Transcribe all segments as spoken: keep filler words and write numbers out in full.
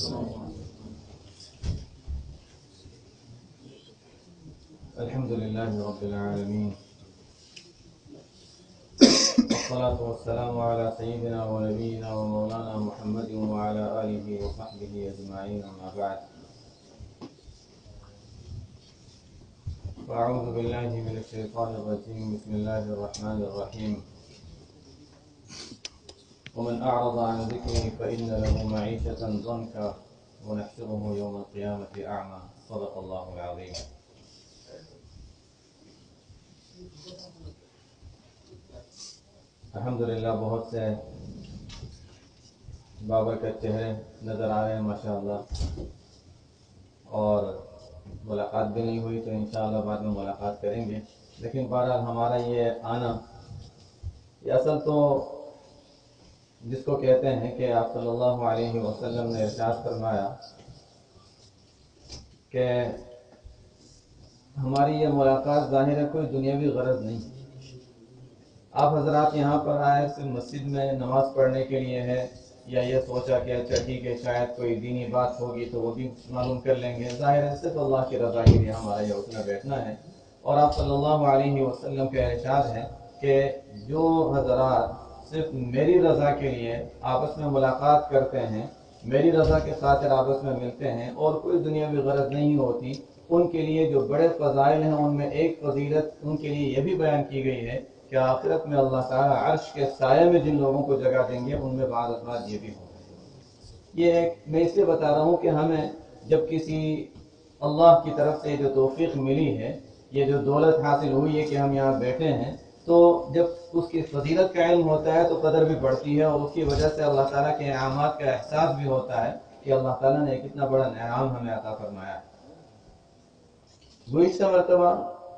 الحمد لله رب العالمين والصلاة والسلام على سيدنا ونبينا ومولانا محمد وعلى آله وصحبه أجمعين، أما بعد. فأعوذ بالله من الشيطان الرجيم. بسم الله الرحمن الرحيم. ومن أعرض عن ذكري فإن له معيشة ضنكا ونحشره يوم القيامة أعمى. صدق الله العظيم. الحمدللہ بہت سے بابرکت چہرے نظر آ رہے ہیں ماشاءاللہ، اور ملاقات بھی نہیں ہوئی تو انشاءاللہ بعد میں ملاقات کریں گے. لیکن بہرحال ہمارا یہ آنا، یہ اصل تو جس کو کہتے ہیں کہ آپ صلی اللہ علیہ وسلم نے ارشاد فرمایا کہ ہماری یہ ملاقات ظاہر ہے کوئی دنیاوی غرض نہیں. آپ حضرات یہاں پر آئے صرف مسجد میں نماز پڑھنے کے لیے ہے، یا یہ سوچا کہ اچھا ٹھیک ہے شاید کوئی دینی بات ہوگی تو وہ بھی معلوم کر لیں گے. ظاہر ہے صرف اللہ کی رضا کے لیے ہمارا یہ اٹھنا بیٹھنا ہے. اور آپ صلی اللہ علیہ وسلم کا ارشاد ہے کہ جو حضرات صرف میری رضا کے لیے آپس میں ملاقات کرتے ہیں، میری رضا کے خاطر آپس میں ملتے ہیں اور کوئی دنیاوی غرض نہیں ہوتی، ان کے لیے جو بڑے فضائل ہیں ان میں ایک فضیلت ان کے لیے یہ بھی بیان کی گئی ہے کہ آخرت میں اللہ تعالیٰ عرش کے سائے میں جن لوگوں کو جگہ دیں گے ان میں بعض افراد یہ بھی ہوں گے. یہ ایک میں اس لیے بتا رہا ہوں کہ ہمیں جب کسی اللہ کی طرف سے جو توفیق ملی ہے، یہ جو دولت حاصل ہوئی ہے کہ ہم یہاں بیٹھے ہیں، تو جب اس کی فضیلت کا علم ہوتا ہے تو قدر بھی بڑھتی ہے، اور اس کی وجہ سے اللہ تعالیٰ کے انعامات کا احساس بھی ہوتا ہے کہ اللہ تعالیٰ نے کتنا بڑا انعام ہمیں عطا فرمایا ہے. گزشتہ مرتبہ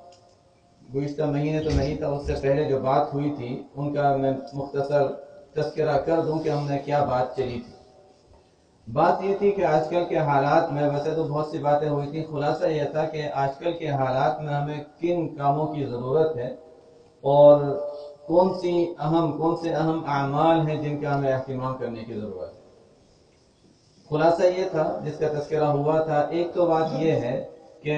گزشتہ مہینے تو نہیں تھا، اس سے پہلے جو بات ہوئی تھی ان کا میں مختصر تذکرہ کر دوں کہ ہم نے کیا بات چلی تھی. بات یہ تھی کہ آج کل کے حالات میں، ویسے تو بہت سی باتیں ہوئی تھی، خلاصہ یہ تھا کہ آج کل کے حالات میں ہمیں کن کاموں کی ضرورت ہے اور کون سی اہم کون سے اہم اعمال ہیں جن کا ہمیں اہتمام کرنے کی ضرورت ہے. خلاصہ یہ تھا جس کا تذکرہ ہوا تھا. ایک تو بات یہ ہے کہ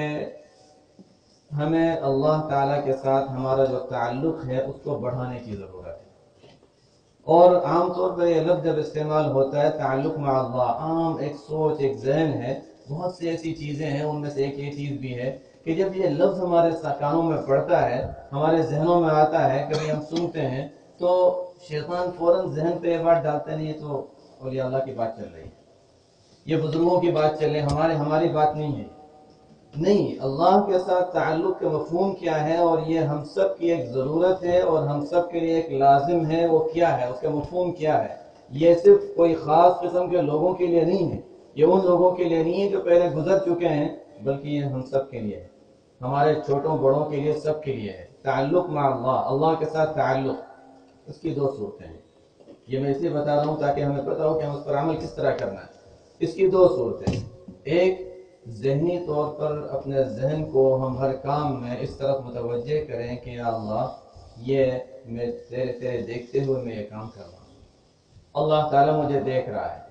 ہمیں اللہ تعالیٰ کے ساتھ ہمارا جو تعلق ہے اس کو بڑھانے کی ضرورت ہے. اور عام طور پر یہ لفظ جب استعمال ہوتا ہے تعلق مع اللہ، عام ایک سوچ ایک ذہن ہے، بہت سی ایسی چیزیں ہیں، ان میں سے ایک یہ چیز بھی ہے کہ جب یہ لفظ ہمارے کانوں میں پڑتا ہے، ہمارے ذہنوں میں آتا ہے، کبھی ہم سنتے ہیں تو شیطان فوراً ذہن پہ یہ بات ڈالتے نہیں تو اولیاء اللہ کی بات چل رہی ہے، یہ بزرگوں کی بات چل رہی ہے، ہمارے ہماری بات نہیں ہے. نہیں، اللہ کے ساتھ تعلق کا مفہوم کیا ہے اور یہ ہم سب کی ایک ضرورت ہے اور ہم سب کے لیے ایک لازم ہے. وہ کیا ہے، اس کا مفہوم کیا ہے؟ یہ صرف کوئی خاص قسم کے لوگوں کے لیے نہیں ہے، یہ ان لوگوں کے لیے نہیں ہے جو پہلے گزر چکے ہیں، بلکہ یہ ہم سب کے لیے ہے، ہمارے چھوٹوں بڑوں کے لیے، سب کے لیے ہے. تعلق مع اللہ، اللہ کے ساتھ تعلق، اس کی دو صورتیں ہیں. یہ میں اس لیے بتا رہا ہوں تاکہ ہمیں پتہ ہو کہ ہم اس پر عمل کس طرح کرنا ہے. اس کی دو صورتیں، ایک ذہنی طور پر اپنے ذہن کو ہم ہر کام میں اس طرف متوجہ کریں کہ یا اللہ یہ میں تیرے تیرے دیکھتے ہوئے میں یہ کام کر رہا ہوں، اللہ تعالیٰ مجھے دیکھ رہا ہے،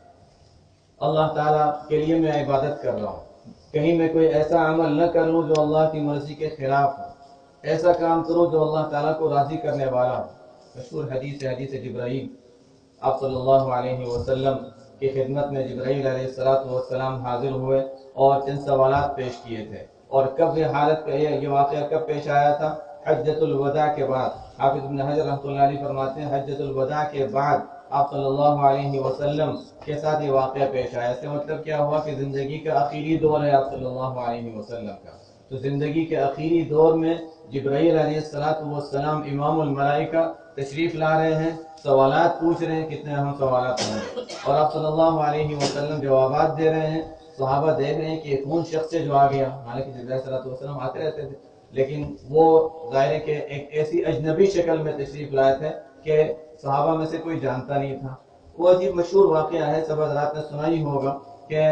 اللہ تعالیٰ کے لیے میں عبادت کر رہا ہوں، کہیں میں کوئی ایسا عمل نہ کر لوں جو اللہ کی مرضی کے خلاف ہو، ایسا کام کروں جو اللہ تعالیٰ کو راضی کرنے والا ہو. مشہور حدیث ہے حدیث جبرائیل. آپ صلی اللہ علیہ وسلم کی خدمت میں جبرائیل علیہ الصلوۃ والسلام حاضر ہوئے اور چند سوالات پیش کیے تھے. اور کب یہ حالت کا یہ واقعہ کب پیش آیا تھا؟ حجۃ الوداع کے بعد. حافظ ابن حجر رحمۃ اللہ علیہ فرماتے ہیں حجۃ الوداع کے بعد آپ صلی اللہ علیہ وسلم کے ساتھ یہ واقعہ پیش آیا. اس کا مطلب کیا ہوا کہ زندگی کا آخری دور ہے آپ صلی اللہ علیہ وسلم کا. تو زندگی کے آخری دور میں جبرائیل علیہ الصلوۃ والسلام امام الملائکہ تشریف لا رہے ہیں، سوالات پوچھ رہے ہیں، کتنے اہم سوالات ہوں گے، اور آپ صلی اللہ علیہ وسلم جوابات دے رہے ہیں. صحابہ دیکھ رہے ہیں کہ یہ کون شخص ہے جو آ گیا. حالانکہ جبرائیل علیہ الصلوۃ والسلام آتے رہتے تھے، لیکن وہ ظاہر ہے کہ ایک ایسی اجنبی شکل میں تشریف لائے تھے کہ صحابہ میں سے کوئی جانتا نہیں تھا. وہ عجیب مشہور واقعہ ہے، سب حضرات نے سنا ہی ہوگا کہ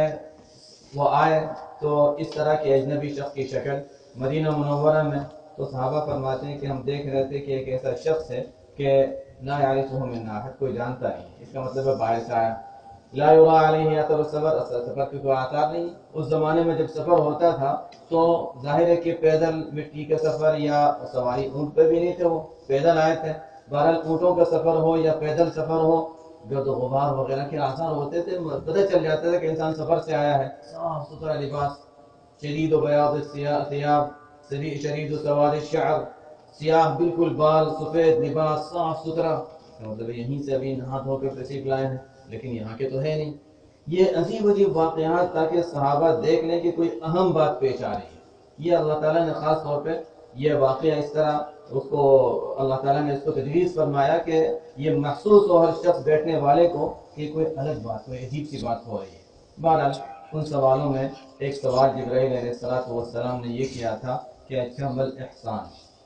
وہ آئے تو اس طرح کے اجنبی شخص کی شکل مدینہ منورہ میں. تو صحابہ فرماتے ہیں کہ ہم دیکھ رہے تھے کہ ایک ایسا شخص ہے کہ لا یعرفہ منا احد، کوئی جانتا نہیں. اس کا مطلب ہے باہر سے آیا. لا یرا علیہ اثر السفر، اثر سفر کی کوئی آثار نہیں۔ اس زمانے میں جب سفر ہوتا تھا تو ظاہر ہے کہ پیدل مٹی کا سفر یا سواری اونٹ پہ بھی نہیں تھے، وہ پیدل آئے تھے۔ بہرحال اونٹوں کا سفر ہو یا پیدل سفر ہو، گرد و غبار وغیرہ کے آثار ہوتے تھے، پتہ چل جاتا تھا کہ انسان سفر سے آیا ہے۔ صاف ستھرا لباس، شدید و بیاض الثیاب، شدید و سواد الشعر، سیاہ بالکل بال، سفید لباس، صاف ستھرا، مطلب یہیں سے ابھی نہا دھو کے تشریف لائے ہیں، لیکن یہاں کے تو ہے نہیں۔ یہ عجیب عجیب واقعات تاکہ صحابہ دیکھ لیں کہ کوئی اہم بات پیش آ رہی ہے۔ یہ اللہ تعالیٰ نے خاص طور پہ یہ واقعہ اس طرح اس کو اللہ تعالیٰ نے اس کو تجویز فرمایا کہ یہ محسوس ہو ہر شخص بیٹھنے والے کو کہ کوئی الگ بات، کوئی عجیب سی بات ہو رہی ہے۔ بہرحال ان سوالوں میں ایک سوال جبرائیل علیہ الصلوۃ والسلام نے یہ کیا تھا کہ اچھا مل احسان،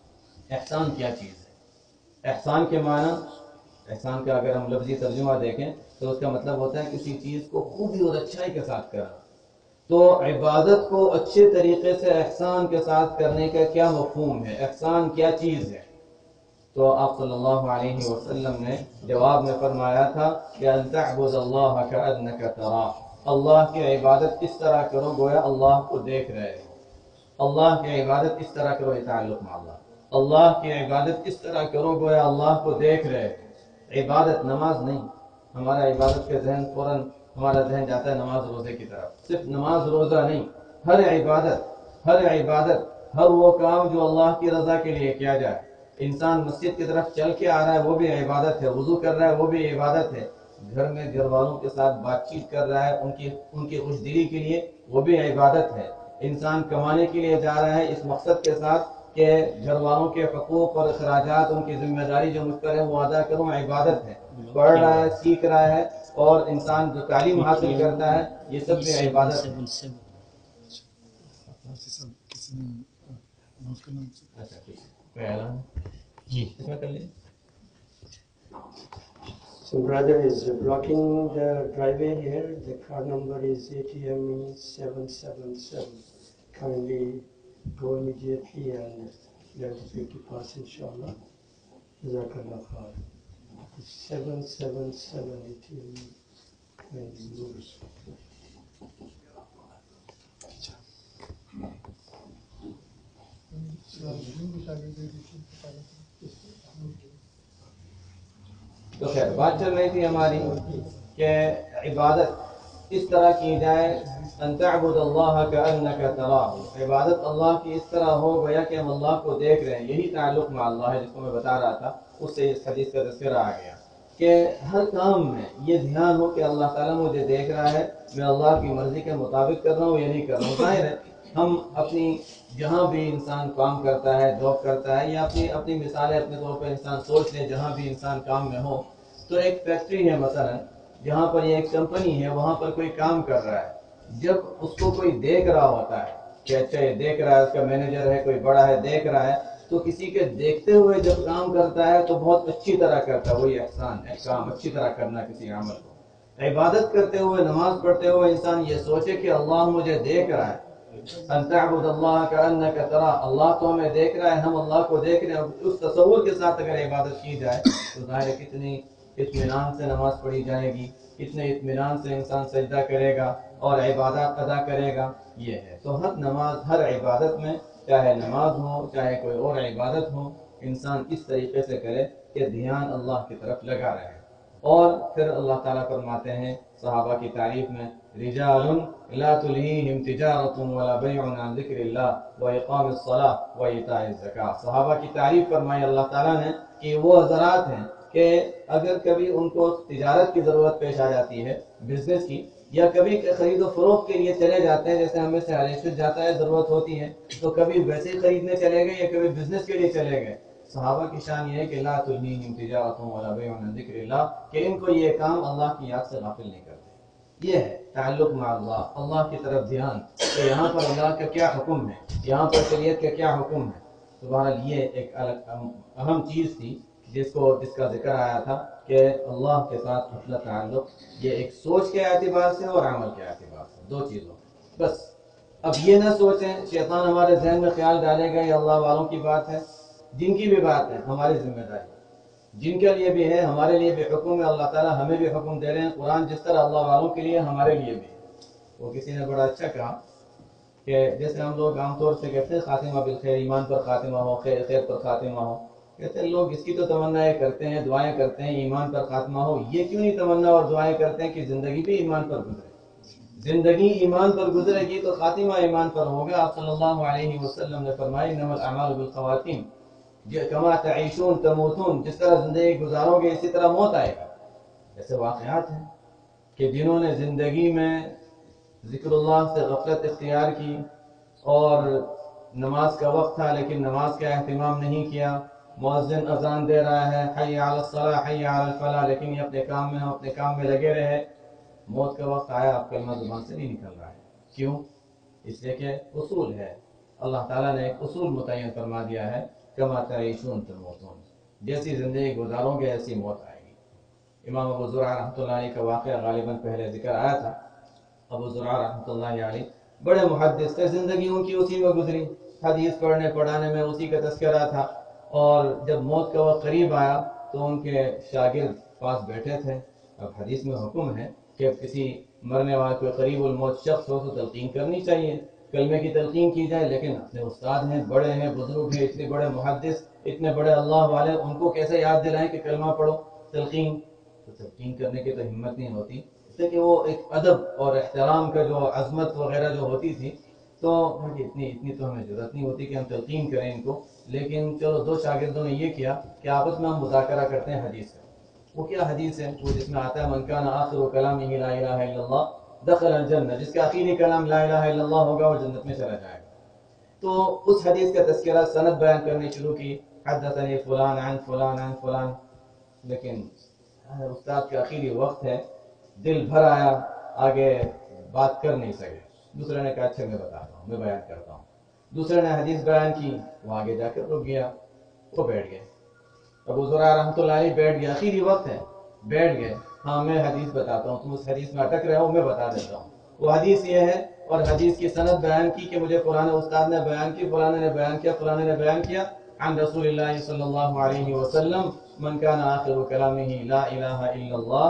احسان کیا چیز ہے؟ احسان کے معنی، احسان کا اگر ہم لفظی ترجمہ دیکھیں تو اس کا مطلب ہوتا ہے کسی چیز کو خوبی اور اچھائی کے ساتھ کرنا۔ تو عبادت کو اچھے طریقے سے احسان کے ساتھ کرنے کا کیا مفہوم ہے؟ احسان کیا چیز ہے؟ تو آپ صلی اللہ علیہ وسلم نے جواب میں فرمایا تھا کہ ان تعبد اللہ کأنک تراہ، اللہ کی عبادت اس طرح کرو گویا اللہ کو دیکھ رہے ہو۔ اللہ کی عبادت اس طرح کرو، یہ تعلق مع اللہ، اللہ کی عبادت اس طرح کرو گویا اللہ کو دیکھ رہے ہو۔ عبادت نماز نہیں، ہمارا عبادت کے ذہن فوراً ہمارا ذہن جاتا ہے نماز روزے کی طرف، صرف نماز روزہ نہیں، ہر عبادت، ہر عبادت، ہر وہ کام جو اللہ کی رضا کے لیے کیا جائے۔ انسان مسجد کی طرف چل کے آ رہا ہے وہ بھی عبادت ہے، وضو کر رہا ہے وہ بھی عبادت ہے، گھر میں گھر والوں کے ساتھ بات چیت کر رہا ہے ان کی ان کی خوش دلی کے لیے وہ بھی عبادت ہے۔ انسان کمانے کے لیے جا رہا ہے اس مقصد کے ساتھ کہ گھر والوں کے حقوق اور اخراجات، ان کی ذمہ داری جو مجھ پر ہے وہ ادا کروں، عبادت ہے۔ پڑھ رہا ہے، سیکھ رہا ہے، اور انسان جو تعلیم حاصل کرتا ہے یہ سب بھی عبادت ہے۔ اچھا ٹھیک ہے، اعلان جی اس میں کر لیں۔ So brother is blocking the driveway here. The car number is A T M E seven seven seven. Kindly go immediately and let the vehicle pass, inshallah. Jazakallah khair. seven seven seven A T M E. Kindly move. تو خیر بات چل رہی تھی ہماری کہ عبادت اس طرح کی جائے، ان تعبد اللہ کأنک تراہ، عبادت اللہ کی اس طرح ہو گویا کہ ہم اللہ کو دیکھ رہے ہیں۔ یہی تعلق مع اللہ ہے جس کو میں بتا رہا تھا، اس سے اس حدیث کا تذکرہ آ گیا کہ ہر کام میں یہ دھیان ہو کہ اللہ تعالیٰ مجھے دیکھ رہا ہے، میں اللہ کی مرضی کے مطابق کر رہا ہوں یا نہیں کر رہا ہوں۔ ظاہر ہے ہم اپنی جہاں بھی انسان کام کرتا ہے، جاب کرتا ہے، یا اپنی اپنی مثالیں اپنے طور پر انسان سوچ لے، جہاں بھی انسان کام میں ہو، تو ایک فیکٹری ہے مثلا، جہاں پر یہ ایک کمپنی ہے، وہاں پر کوئی کام کر رہا ہے، جب اس کو کوئی دیکھ رہا ہوتا ہے کہ اچھا یہ دیکھ رہا ہے، اس کا مینیجر ہے، کوئی بڑا ہے، دیکھ رہا ہے، تو کسی کے دیکھتے ہوئے جب کام کرتا ہے تو بہت اچھی طرح کرتا ہے، وہی احسان ہے، کام اچھی طرح کرنا کسی عمل کو۔ عبادت کرتے ہوئے، نماز پڑھتے ہوئے انسان یہ سوچے کہ اللہ مجھے دیکھ رہا ہے، ان تعبد اللہ کأنک تراہ، اللہ تو ہمیں دیکھ رہا ہے، ہم اللہ کو دیکھ رہے ہیں۔ اس تصور کے ساتھ اگر عبادت کی جائے تو ظاہر ہے کتنی اطمینان سے نماز پڑھی جائے گی، کتنے اطمینان سے انسان سجدہ کرے گا اور عبادات ادا کرے گا، یہ ہے۔ تو ہر نماز، ہر عبادت میں، چاہے نماز ہو چاہے کوئی اور عبادت ہو، انسان اس طریقے سے کرے کہ دھیان اللہ کی طرف لگا رہے۔ اور پھر اللہ تعالیٰ فرماتے ہیں صحابہ کی تعریف میں، رجال لا تلہیہم تجارت ولا بیع عن ذکر اللہ واقام الصلاۃ وایتاء الزکاۃ۔ صحابہ کی تعریف فرمائی اللہ تعالیٰ نے کہ وہ حضرات ہیں کہ اگر کبھی ان کو تجارت کی ضرورت پیش آ جاتی ہے، بزنس کی، یا کبھی خرید و فروخت کے لیے چلے جاتے ہیں، جیسے ہمیں سے ہر ایک جاتا ہے، ضرورت ہوتی ہے، تو کبھی ویسے ہی خریدنے چلے گئے یا کبھی بزنس کے لیے چلے گئے۔ صحابہ کی شان یہ ہے کہ لا تلہیہم تجارت ولا بیع عن ذکر اللہ، کہ ان کو یہ کام اللہ کی یاد سے غافل نہیں کرتے۔ یہ ہے تعلق مع اللہ، اللہ کی طرف دھیان کہ یہاں پر اللہ کا کیا حکم ہے، یہاں پر شریعت کا کیا حکم ہے۔ تو بہرحال یہ ایک الگ اہم چیز تھی جس کو جس کا ذکر آیا تھا کہ اللہ کے ساتھ اپنا تعلق، یہ ایک سوچ کے اعتبار سے اور عمل کے اعتبار سے، دو چیزوں۔ بس اب یہ نہ سوچیں، شیطان ہمارے ذہن میں خیال ڈالے گا یہ اللہ والوں کی بات ہے، جن کی بھی بات ہے ہماری ذمہ داری، جن کے لیے بھی ہے ہمارے لیے بھی حکم ہے، اللہ تعالیٰ ہمیں بھی حکم دے رہے ہیں، قرآن جس طرح اللہ والوں کے لیے ہمارے لیے بھی ہے۔ وہ کسی نے بڑا اچھا کہا کہ جیسے ہم لوگ عام طور سے کہتے ہیں خاتمہ بالخیر، ایمان پر خاتمہ ہو، خیر خیر پر خاتمہ ہو، کہتے ہیں لوگ اس کی تو تمنائیں کرتے ہیں، دعائیں کرتے ہیں ایمان پر خاتمہ ہو، یہ کیوں نہیں تمنا اور دعائیں کرتے ہیں کہ زندگی بھی ایمان پر گزرے؟ زندگی ایمان پر گزرے گی تو خاتمہ ایمان پر ہوگا۔ آپ صلی اللہ علیہ وسلم نے فرمایا انما الاعمال بالخواتیم، کما تعیشون تموتون، جس طرح زندگی گزارو گے اسی طرح موت آئے گی۔ ایسے واقعات ہیں کہ جنہوں نے زندگی میں ذکر اللہ سے غفلت اختیار کی اور نماز کا وقت تھا لیکن نماز کا اہتمام نہیں کیا، مؤذن اذان دے رہا ہے حی علی الصلاح حی علی الفلاح، لیکن یہ اپنے کام میں ہم اپنے کام میں لگے رہے، موت کا وقت آیا آپ کلمہ زبان سے نہیں نکل رہا ہے۔ کیوں؟ اس لیے کہ اصول ہے، اللہ تعالیٰ نے ایک اصول متعین فرما دیا ہے، کما تعیشون تموتون، جیسی زندگی گزارو گے ایسی موت آئے گی۔ امام ابو زرعہ رحمۃ اللہ علیہ کا واقعہ غالباً پہلے ذکر آیا تھا۔ ابو زرعہ رحمۃ اللہ علیہ بڑے محدث تھے، زندگی ان کی اسی میں گزری، حدیث پڑھنے پڑھانے میں اسی کا تذکرہ تھا، اور جب موت کا وقت قریب آیا تو ان کے شاگرد پاس بیٹھے تھے۔ اب حدیث میں حکم ہے کہ کسی مرنے والے کوئی قریب الموت شخص ہو تو تلقین کرنی چاہیے، کلمے کی تلقین کی جائے، لیکن اپنے استاد ہیں، بڑے ہیں، بزرگ ہیں، اتنے بڑے محدث، اتنے بڑے اللہ والے، ان کو کیسے یاد دلائیں کہ کلمہ پڑھو، تلقین؟ تو تلقین کرنے کی تو ہمت نہیں ہوتی، اس لیے کہ وہ ایک ادب اور احترام کا جو عظمت وغیرہ جو ہوتی تھی، تو اتنی اتنی تو ہمیں ضرورت نہیں ہوتی کہ ہم تلقین کریں ان کو، لیکن چلو دو شاگردوں نے یہ کیا کہ آپس میں ہم مذاکرہ کرتے ہیں حدیث کا۔ وہ کیا حدیث ہے؟ وہ جس میں آتا ہے من کان آخر کلامہ لا الہ الا اللہ دخل الجنہ، جس کا آخری کلام لا الہ الا اللہ ہوگا وہ جنت میں چلا جائے گا۔ تو اس حدیث کا تذکرہ سند بیان کرنے شروع کی، حدثنی فلان عن فلان عن فلان، لیکن استاد کا آخری وقت ہے، دل بھر آیا، آگے بات کر نہیں سکے۔ دوسرے نے کہا اچھا میں بتاتا ہوں، میں بیان کرتا ہوں۔ دوسرے نے حدیث بیان کی، وہ آگے جا کر رک گیا، وہ بیٹھ گئے۔ ابو زرعہ رحمۃ اللہ علیہ بیٹھ گیا، آخری وقت ہے، بیٹھ گئے، ہاں میں حدیث بتاتا ہوں، تم اس حدیث میں اٹک رہے ہو، میں بتا دیتا ہوں۔ وہ حدیث یہ ہے، اور حدیث کی سند بیان کی کہ مجھے فلاں استاد نے بیان کی، فلاں نے بیان کیا، فلاں نے بیان کیا، عن رسول اللہ صلی اللہ علیہ وسلم من کان آخر کلامہ لا الہ الا اللہ،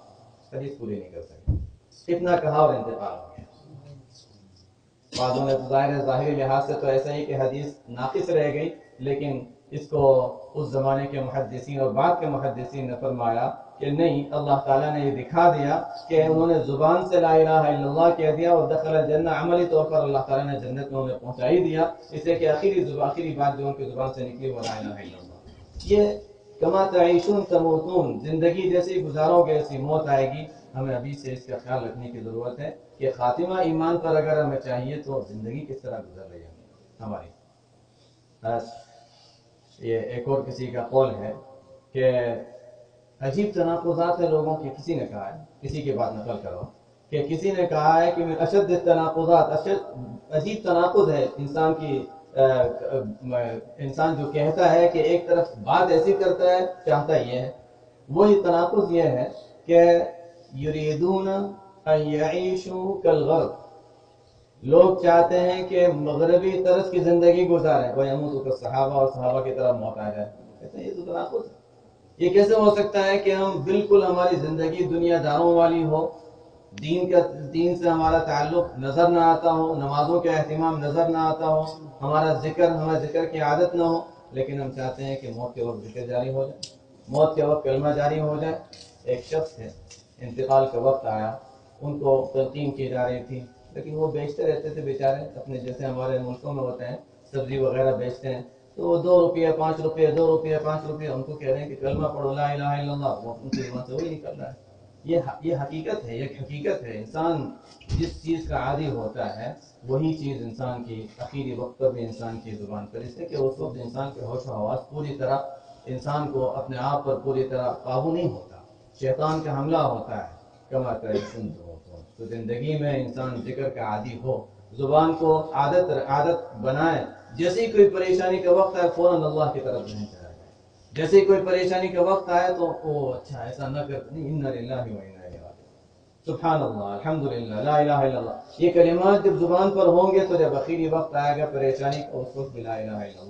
حدیث پوری نہیں کر سکے، اتنا کہا اور انتقال ہو گیا۔ بعضوں نے ظاہر ظاہری لحاظ سے تو ایسا ہی کہ حدیث ناقص رہ گئی، لیکن اس کو اس زمانے کے محدثین اور بعد کے محدثین نے فرمایا کہ نہیں، اللہ تعالیٰ نے یہ دکھا دیا کہ انہوں نے زبان سے لا الہ الا اللہ کہہ دیا اور دخل الجنہ، عملی طور پر اللہ تعالیٰ نے جنت میں انہیں پہنچا ہی دیا، اس لیے کہ آخری زبان آخری بات جو ان کی زبان سے نکلی وہ لا الہ الا اللہ۔ یہ کما تعیشون تموتون، زندگی جیسی گزارو گے ایسی موت آئے گی۔ ہمیں ابھی سے اس کا خیال رکھنے کی ضرورت ہے کہ خاتمہ ایمان پر اگر ہمیں چاہیے تو زندگی کس طرح گزر رہی ہے ہماری۔ بس یہ ایک اور کسی کا قول ہے کہ عجیب تناقضات ہیں لوگوں کی، کسی نے کہا ہے، کسی کی بات نقل کرو کہ کسی نے کہا ہے کہ اشد تناقضات، اشد عجیب تناقض ہے انسان کی، انسان جو کہتا ہے کہ ایک طرف بات ایسی کرتا ہے چاہتا یہ ہے، وہی تناقض یہ ہے کہ یریدون ان یعیشوا کالغرب، لوگ چاہتے ہیں کہ مغربی طرز کی زندگی گزاریں، ویموتوا کالصحابہ، اور صحابہ کی طرح موت آ جائے۔ کہتے ہیں یہ تو تناقض ہے، یہ کیسے ہو سکتا ہے کہ ہم بالکل ہماری زندگی دنیا داروں والی ہو، دین کا دین سے ہمارا تعلق نظر نہ آتا ہو، نمازوں کا اہتمام نظر نہ آتا ہو، ہمارا ذکر ہمارا ذکر کی عادت نہ ہو، لیکن ہم چاہتے ہیں کہ موت کے وقت ذکر جاری ہو جائے، موت کے وقت کلمہ جاری ہو جائے۔ ایک شخص ہے، انتقال کا وقت آیا، ان کو تلقین کی جا رہی تھی، لیکن وہ بیچتے رہتے تھے بیچارے، اپنے جیسے ہمارے ملکوں میں ہوتے ہیں سبزی وغیرہ بیچتے ہیں، تو وہ دو روپیہ پانچ روپیہ دو روپیہ پانچ روپیہ ان کو کہہ رہے ہیں کہ کلمہ پڑھو لا الہ الا اللہ، وہ ان کی زبان سے وہی نکل رہا ہے۔ یہ یہ حقیقت ہے، یہ حقیقت ہے، انسان جس چیز کا عادی ہوتا ہے وہی چیز انسان کی آخری وقت پر بھی انسان کی زبان پر، اس لیے کہ اس وقت انسان کے ہوش و حواس پوری طرح انسان کو اپنے آپ پر پوری طرح قابو نہیں ہوتا، شیطان کا حملہ ہوتا ہے۔ کما تعیشون تموتون، تو زندگی میں انسان ذکر کا عادی ہو، زبان کو عادت عادت بنائے، جیسے ہی کوئی پریشانی کا وقت آئے فوراً اللہ کی طرف نہیں چلا جائے، جیسے ہی کوئی پریشانی کا وقت آئے تو وہ اچھا ایسا نہ کرتے نہیں، انا للہ و انا الیہ راجعون، سبحان اللہ، الحمدللہ، لا الہ الا اللہ، یہ کلمات جب زبان پر ہوں گے تو جب آخری وقت آئے گا پریشانی کا اس وقت بھی لا الہ الا اللہ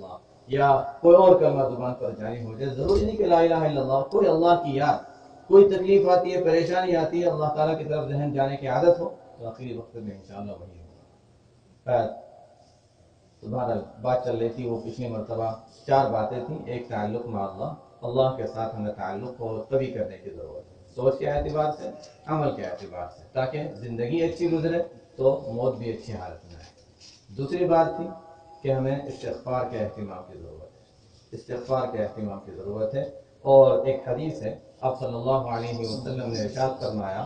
یا کوئی اور کلمہ زبان پر جاری ہو جائے، ضروری نہیں کہ لا الہ الا اللہ، کوئی اللہ کی یاد، کوئی تکلیف آتی ہے، پریشانی آتی ہے، اللہ تعالیٰ کی طرف ذہن جانے کی عادت ہو تو آخری وقت میں انشاءاللہ وہی ہوگا۔ تمہارا بات چل رہی تھی وہ پچھلی مرتبہ چار باتیں تھیں، ایک تعلق مع اللہ، اللہ کے ساتھ ہمیں تعلق کو قوی کرنے کی ضرورت ہے، سوچ کے اعتبار سے، عمل کے اعتبار سے، تاکہ زندگی اچھی گزرے تو موت بھی اچھی حالت میں آئے۔ دوسری بات تھی کہ ہمیں استغفار کے اہتمام کی ضرورت ہے، استغفار کے اہتمام کی ضرورت ہے، اور ایک حدیث ہے آپ صلی اللہ علیہ وسلم نے ارشاد فرمایا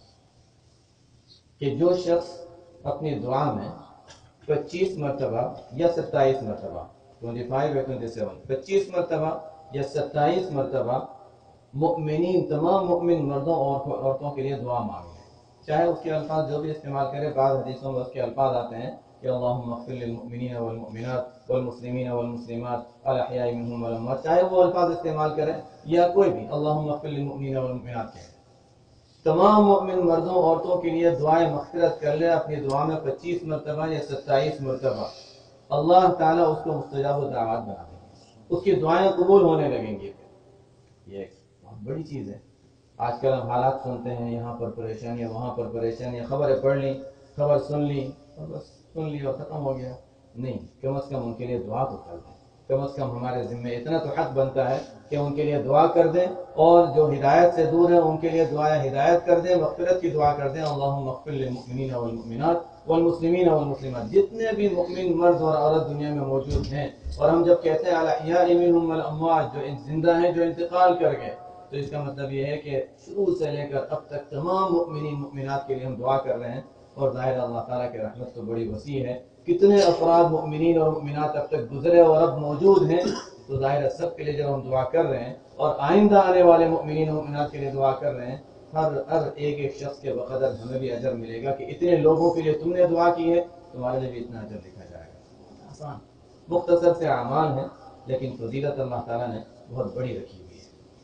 کہ جو شخص اپنی دعا میں پچیس مرتبہ یا ستائیس مرتبہ پچیس یا سیون پچیس مرتبہ یا ستائیس مرتبہ مؤمنین تمام مؤمن مردوں اور عورتوں کے لیے دعا مانگے، چاہے اس کے الفاظ جو بھی استعمال کرے، بعض حدیثوں میں اس کے الفاظ آتے ہیں کہ اللہم اغفر للمؤمنین والمؤمنات والمسلمین والمسلمات الاحیاء منہم والاموات، چاہے وہ الفاظ استعمال کرے یا کوئی بھی اللہم اغفر للمؤمنین والمؤمنات کہے، تمام مؤمن مردوں عورتوں کے لیے دعائیں مغفرت کر لے اپنی دعا میں پچیس مرتبہ یا ستائیس مرتبہ، اللہ تعالیٰ اس کو مستجاب الدعوات بنا دیں گے، اس کی دعائیں قبول ہونے لگیں گی۔ یہ ایک بہت بڑی چیز ہے۔ آج کل ہم حالات سنتے ہیں، یہاں پر پریشانیاں، وہاں پر پریشانیاں، خبریں پڑھ لی، خبر سن لی اور بس سن لی اور ختم ہو گیا، نہیں، کم از کم ان کے لیے دعا تو کر دیں، کم از کم ہمارے ذمہ اتنا تو حق بنتا ہے کہ ان کے لیے دعا کر دیں، اور جو ہدایت سے دور ہیں ان کے لیے دعائیں ہدایت کر دیں، مغفرت کی دعا کر دیں، اللہم اغفر للمؤمنین والمؤمنات والمسلمین والمسلمات، جتنے بھی مؤمن مرد اور عورت دنیا میں موجود ہیں۔ اور ہم جب کہتے ہیں الاحیاء منہم والاموات، جو زندہ ہیں، جو انتقال کر گئے، تو اس کا مطلب یہ ہے کہ شروع سے لے کر اب تک تمام مؤمنین مؤمنات کے لیے ہم دعا کر رہے ہیں، اور ظاہر اللہ تعالیٰ کی رحمت تو بڑی وسیع ہے، کتنے افراد مؤمنین اور مؤمنات اب تک گزرے اور اب موجود ہیں، تو ظاہر ہے سب کے لیے جب ہم دعا کر رہے ہیں اور آئندہ آنے والے مؤمنین اور مؤمنات کے لیے دعا کر رہے ہیں، ہر ہر ایک ایک شخص کے بقدر ہمیں بھی اجر ملے گا کہ اتنے لوگوں کے لیے تم نے دعا کی ہے، تمہارے لیے بھی اتنا اجر لکھا جائے گا۔ آسان مختصر سے اعمال ہیں، لیکن فضیلت اللہ تعالیٰ نے بہت بڑی رکھی ہوئی ہے۔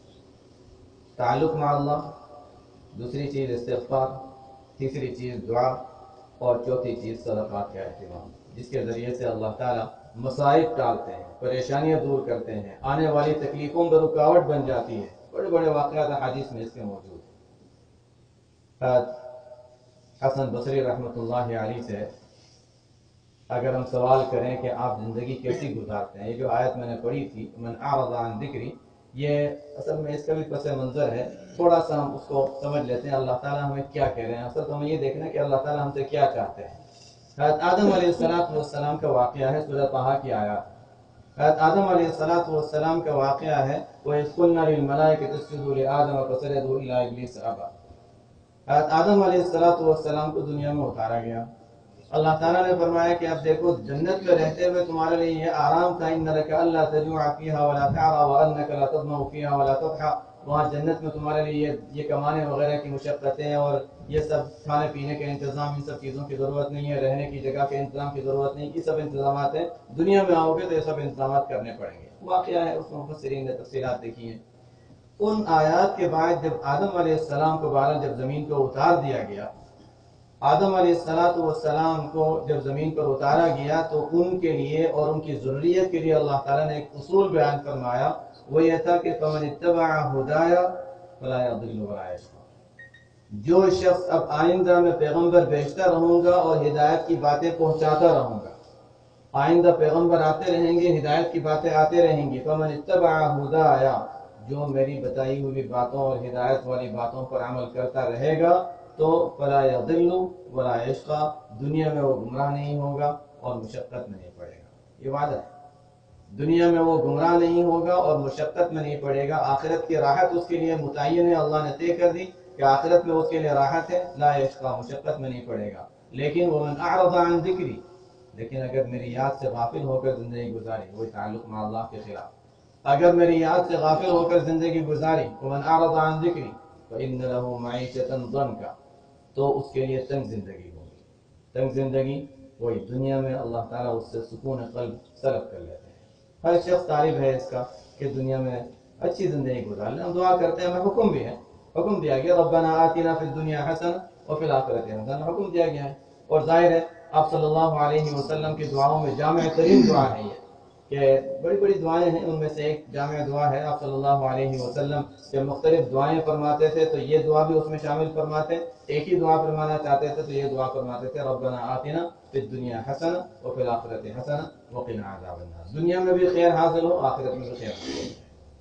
تعلق مع اللہ، دوسری چیز استغفار، تیسری چیز دعا، اور چوتھی چیز صدقات کا اہتمام، جس کے ذریعے سے اللہ تعالیٰ مصائب ٹالتے ہیں، پریشانیاں دور کرتے ہیں، آنے والی تکلیفوں میں رکاوٹ بن جاتی ہے۔ بڑے بڑے واقعات حدیث میں اس کے موجود ہیں۔ حسن بصری رحمۃ اللہ علیہ سے اگر ہم سوال کریں کہ آپ زندگی کیسی گزارتے ہیں، یہ جو آیت میں نے پڑھی تھی من اعرض عن ذکری، یہ اصل میں اس کا بھی پس منظر ہے، تھوڑا سا ہم اس کو سمجھ لیتے ہیں۔ اللہ تعالیٰ ہمیں کیا کہہ رہے ہیں، اصل تو ہمیں یہ دیکھنا ہے کہ اللہ تعالیٰ ہم سے کیا چاہتے ہیں۔ حضرت آدم علیہ السلام کا واقعہ ہے، سورہ طٰہٰ کی آیات۔ حضرت آدم علیہ السلام کا واقعہ ہے، وَإِذْ قُلْنَا لِلْمَلَائِكَةِ اسْجُدُوا لِآدَمَ فَسَجَدُوا إِلَّا إِبْلِيسَ أَبَىٰ۔ حضرت آدم علیہ السلام کو دنیا میں اتارا گیا، اللہ تعالیٰ نے فرمایا کہ اب دیکھو جنت میں رہتے ہوئے تمہارے لیے یہ آرام تھا، إِنَّ لَكَ أَلَّا تَجُوعَ فِيهَا وَلَا تَعْرَىٰ وَأَنَّكَ لَا تَظْمَأُ فِيهَا وَلَا تَضْحَىٰ، وہاں جنت میں تمہارے لیے یہ کمانے وغیرہ کی مشقتیں اور یہ سب کھانے پینے کے انتظام، ان سب چیزوں کی ضرورت نہیں ہے، رہنے کی جگہ کے انتظام کی ضرورت نہیں، یہ سب انتظامات ہیں، دنیا میں آؤ گے تو یہ سب انتظامات کرنے پڑیں گے۔ واقعہ ہے، اس میں مفسرین نے تفصیلات دیکھی ہیں۔ ان آیات کے بعد جب آدم علیہ السلام کو بہرحال جب زمین کو اتار دیا گیا، آدم علیہ السلام کو جب زمین پر اتارا گیا تو ان کے لیے اور ان کی ذریت کے لیے اللہ تعالیٰ نے ایک اصول بیان فرمایا، وہ یہ تھا کہ فَمَنِ اتَّبَعَ هُدَايَ فَلَا يَضِلُّ وَلَا يَشْقَىٰ، جو شخص اب آئندہ میں پیغمبر بھیجتا رہوں گا اور ہدایت کی باتیں پہنچاتا رہوں گا، آئندہ پیغمبر آتے رہیں گے، ہدایت کی باتیں آتے رہیں گی، فَمَنِ اتَّبَعَ هُدَايَ، جو میری بتائی ہوئی باتوں اور ہدایت والی باتوں پر عمل کرتا رہے گا تو فلا یضل ولا یشقیٰ، دنیا میں وہ گمراہ نہیں ہوگا اور مشقت میں نہیں پڑے گا۔ یہ وعدہ ہے، دنیا میں وہ گمراہ نہیں ہوگا اور مشقت میں نہیں پڑے گا، آخرت کی راحت اس کے لیے متعین ہے، اللہ نے طے کر دی کہ آخرت میں اس کے لیے راحت ہے، لا یشقیٰ، مشقت میں نہیں پڑے گا۔ لیکن ومن اعرض عن ذکری، لیکن اگر میری یاد سے غافل ہو کر زندگی گزاری، وہی تعلق مع اللہ کے خلاف، اگر میری یاد سے غافل ہو کر زندگی گزاری، ومن اعرض عن ذکری فإن له معیشة ضنکا، تو اس کے لیے تنگ زندگی ہوگی۔ تنگ زندگی وہی دنیا میں اللہ تعالیٰ اس سے سکون قلب سلب کر لیتے ہیں۔ ہر شخص طالب ہے اس کا کہ دنیا میں اچھی زندگی گزار لیں، ہم دعا کرتے ہیں، ہمیں حکم بھی ہے، حکم دیا گیا ربنا آتنا فی الدنیا حسنہ وفی الآخرۃ حسنہ، حکم دیا گیا ہے، اور ظاہر ہے آپ صلی اللہ علیہ وسلم کی دعاؤں میں جامع ترین دعا ہے یہ کہ بڑی بڑی دعائیں ہیں، ان میں سے ایک جامع دعا ہے، آپ صلی اللہ علیہ وسلم جب مختلف دعائیں فرماتے تھے تو یہ دعا بھی اس میں شامل فرماتے، ایک ہی دعا فرمانا چاہتے تھے تو یہ دعا فرماتے تھے ربنا آتنا فی الدنیا حسنہ وفی الآخرۃ حسنہ وقنا عذاب النار، دنیا میں بھی خیر حاصل ہو، آخرت میں بھی خیر حاصل ہو۔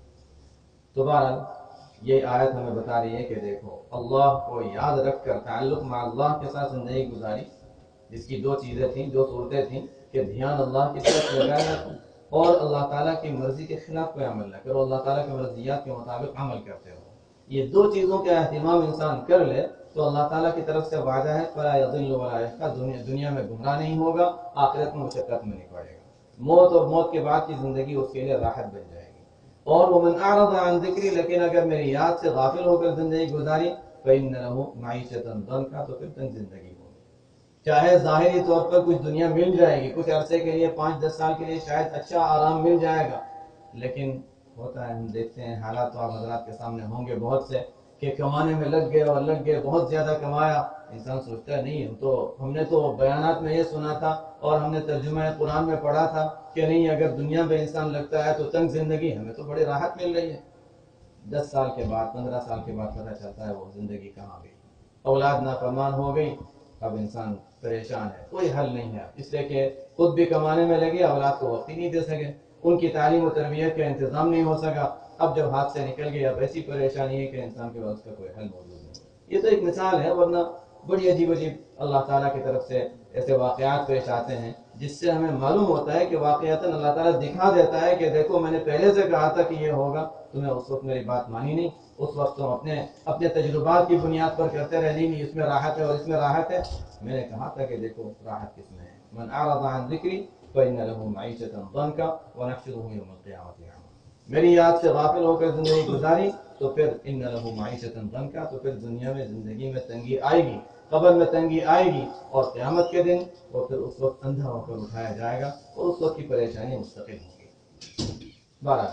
تو بہرحال یہ آیت ہمیں بتا رہی ہے کہ دیکھو اللہ کو یاد رکھ کر تعلق مع اللہ کے ساتھ زندگی گزاری، جس کی دو چیزیں تھیں، دو صورتیں تھیں کہ دھیان اللہ کی طرف لگانا اور اللہ تعالیٰ کی مرضی کے خلاف کوئی عمل نہ کرو، اللہ تعالیٰ کی مرضیات کے مطابق عمل کرتے ہو۔ یہ دو چیزوں کا اہتمام انسان کر لے تو اللہ تعالیٰ کی طرف سے وعدہ ہے فلا یضل ولا یشقی، دنیا دنیا میں گمراہ نہیں ہوگا، آخرت میں مشقت میں نہیں پڑے گا، موت اور موت کے بعد کی زندگی اس کے لیے راحت بن جائے گی۔ اور ومن اعرض عن ذکری، لیکن اگر میری یاد سے غافل ہو کر زندگی گزاری فإن له معیشۃ ضنکا، تو پھر تنگ زندگی ہوگی، چاہے ظاہری طور پر کچھ دنیا مل جائے گی، کچھ عرصے کے لیے پانچ دس سال کے لیے شاید اچھا آرام مل جائے گا، لیکن ہوتا ہے ہم دیکھتے ہیں حالات تو آپ حضرات کے سامنے ہوں گے بہت سے کہ کمانے میں لگ گئے اور لگ گئے، بہت زیادہ کمایا، انسان سوچتا ہے نہیں ہم تو ہم نے تو بیانات میں یہ سنا تھا اور ہم نے ترجمہ قرآن میں پڑھا تھا کہ نہیں اگر دنیا میں انسان لگتا ہے تو تنگ زندگی، ہمیں تو بڑی راحت مل رہی ہے۔ دس سال کے بعد پندرہ سال کے بعد پتہ چلتا ہے وہ زندگی کہاں گئی، اولاد نافرمان ہو گئی، اب انسان پریشان ہے، کوئی حل نہیں ہے، اس لیے کہ خود بھی کمانے میں لگے، اولاد کو وقت ہی نہیں دے سکے، ان کی تعلیم و تربیت کا انتظام نہیں ہو سکا، اب جب ہاتھ سے نکل گئی اب ایسی پریشانی ہے کہ انسان کے پاس کا کوئی حل موجود نہیں۔ یہ تو ایک مثال ہے، ورنہ بڑی عجیب عجیب اللہ تعالیٰ کی طرف سے ایسے واقعات پیش آتے ہیں جس سے ہمیں معلوم ہوتا ہے کہ واقعتاً اللہ تعالیٰ دکھا دیتا ہے کہ دیکھو میں نے پہلے سے کہا تھا کہ یہ ہوگا، تمہیں اس وقت میری بات مانی نہیں، اس وقت تم اپنے اپنے تجربات کی بنیاد پر کرتے رہے، نہیں اس میں راحت ہے اور اس میں راحت ہے، میں نے کہا تھا کہ دیکھو راحت کس میں ہے، من اعرض عن ذکری فإن له معیشۃ ضنکا ونحشره یوم القیامۃ اعما، میری یاد سے غافل ہو کر زندگی گزاری تو پھر ان له معیشۃ ضنکا، تو پھر دنیا میں زندگی میں تنگی آئے گی، قبر میں تنگی آئے گی، اور قیامت کے دن اور پھر اس وقت اندھا ہو کر اٹھایا جائے گا اور اس وقت کی پریشانی مستقل ہوگی۔ بارہ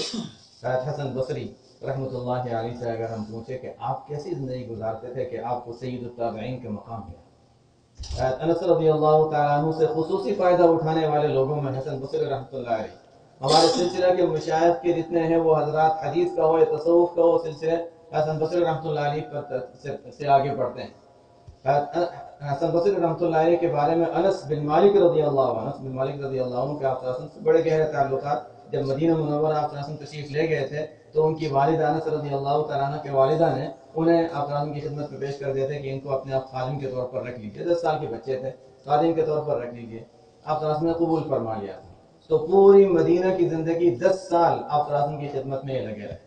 سید حسن بصری رحمۃ اللہ علیہ سے اگر ہم پوچھیں کہ آپ کیسی زندگی گزارتے تھے کہ آپ کو سید التابعین کے مقام ملا، انس رضی اللہ تعالیٰ عنہ سے خصوصی فائدہ اٹھانے والے لوگوں میں حسن بصری رحمۃ اللہ علیہ، ہمارے سلسلہ کے مشائخ کے جتنے ہیں وہ حضرات حدیث کا ہو یا تصوف کا ہو سلسلے حسن بصری رحمۃ اللہ علیہ پر سے آگے بڑھتے ہیں۔ حسن بصری رحمۃ اللہ علیہ کے بارے میں انس بن مالک رضی اللہ عنہ انس بن مالک رضی اللہ عنہ کے آپ سے بڑے گہرے تعلقات، جب مدینہ منورہ آپ تشریف لے گئے تھے تو ان کی والدہ انس رضی اللہ تعالیٰ عنہ کے والدہ نے انہیں آپ کی خدمت میں پیش کر دیتے کہ ان کو اپنے آپ خادم کے طور پر رکھ لیجیے، دس سال کے بچے تھے، خادم کے طور پر رکھ لیجیے، آپ نے قبول فرما لیا تھا، تو پوری مدینہ کی زندگی دس سال آپ کی خدمت میں یہ لگے رہے،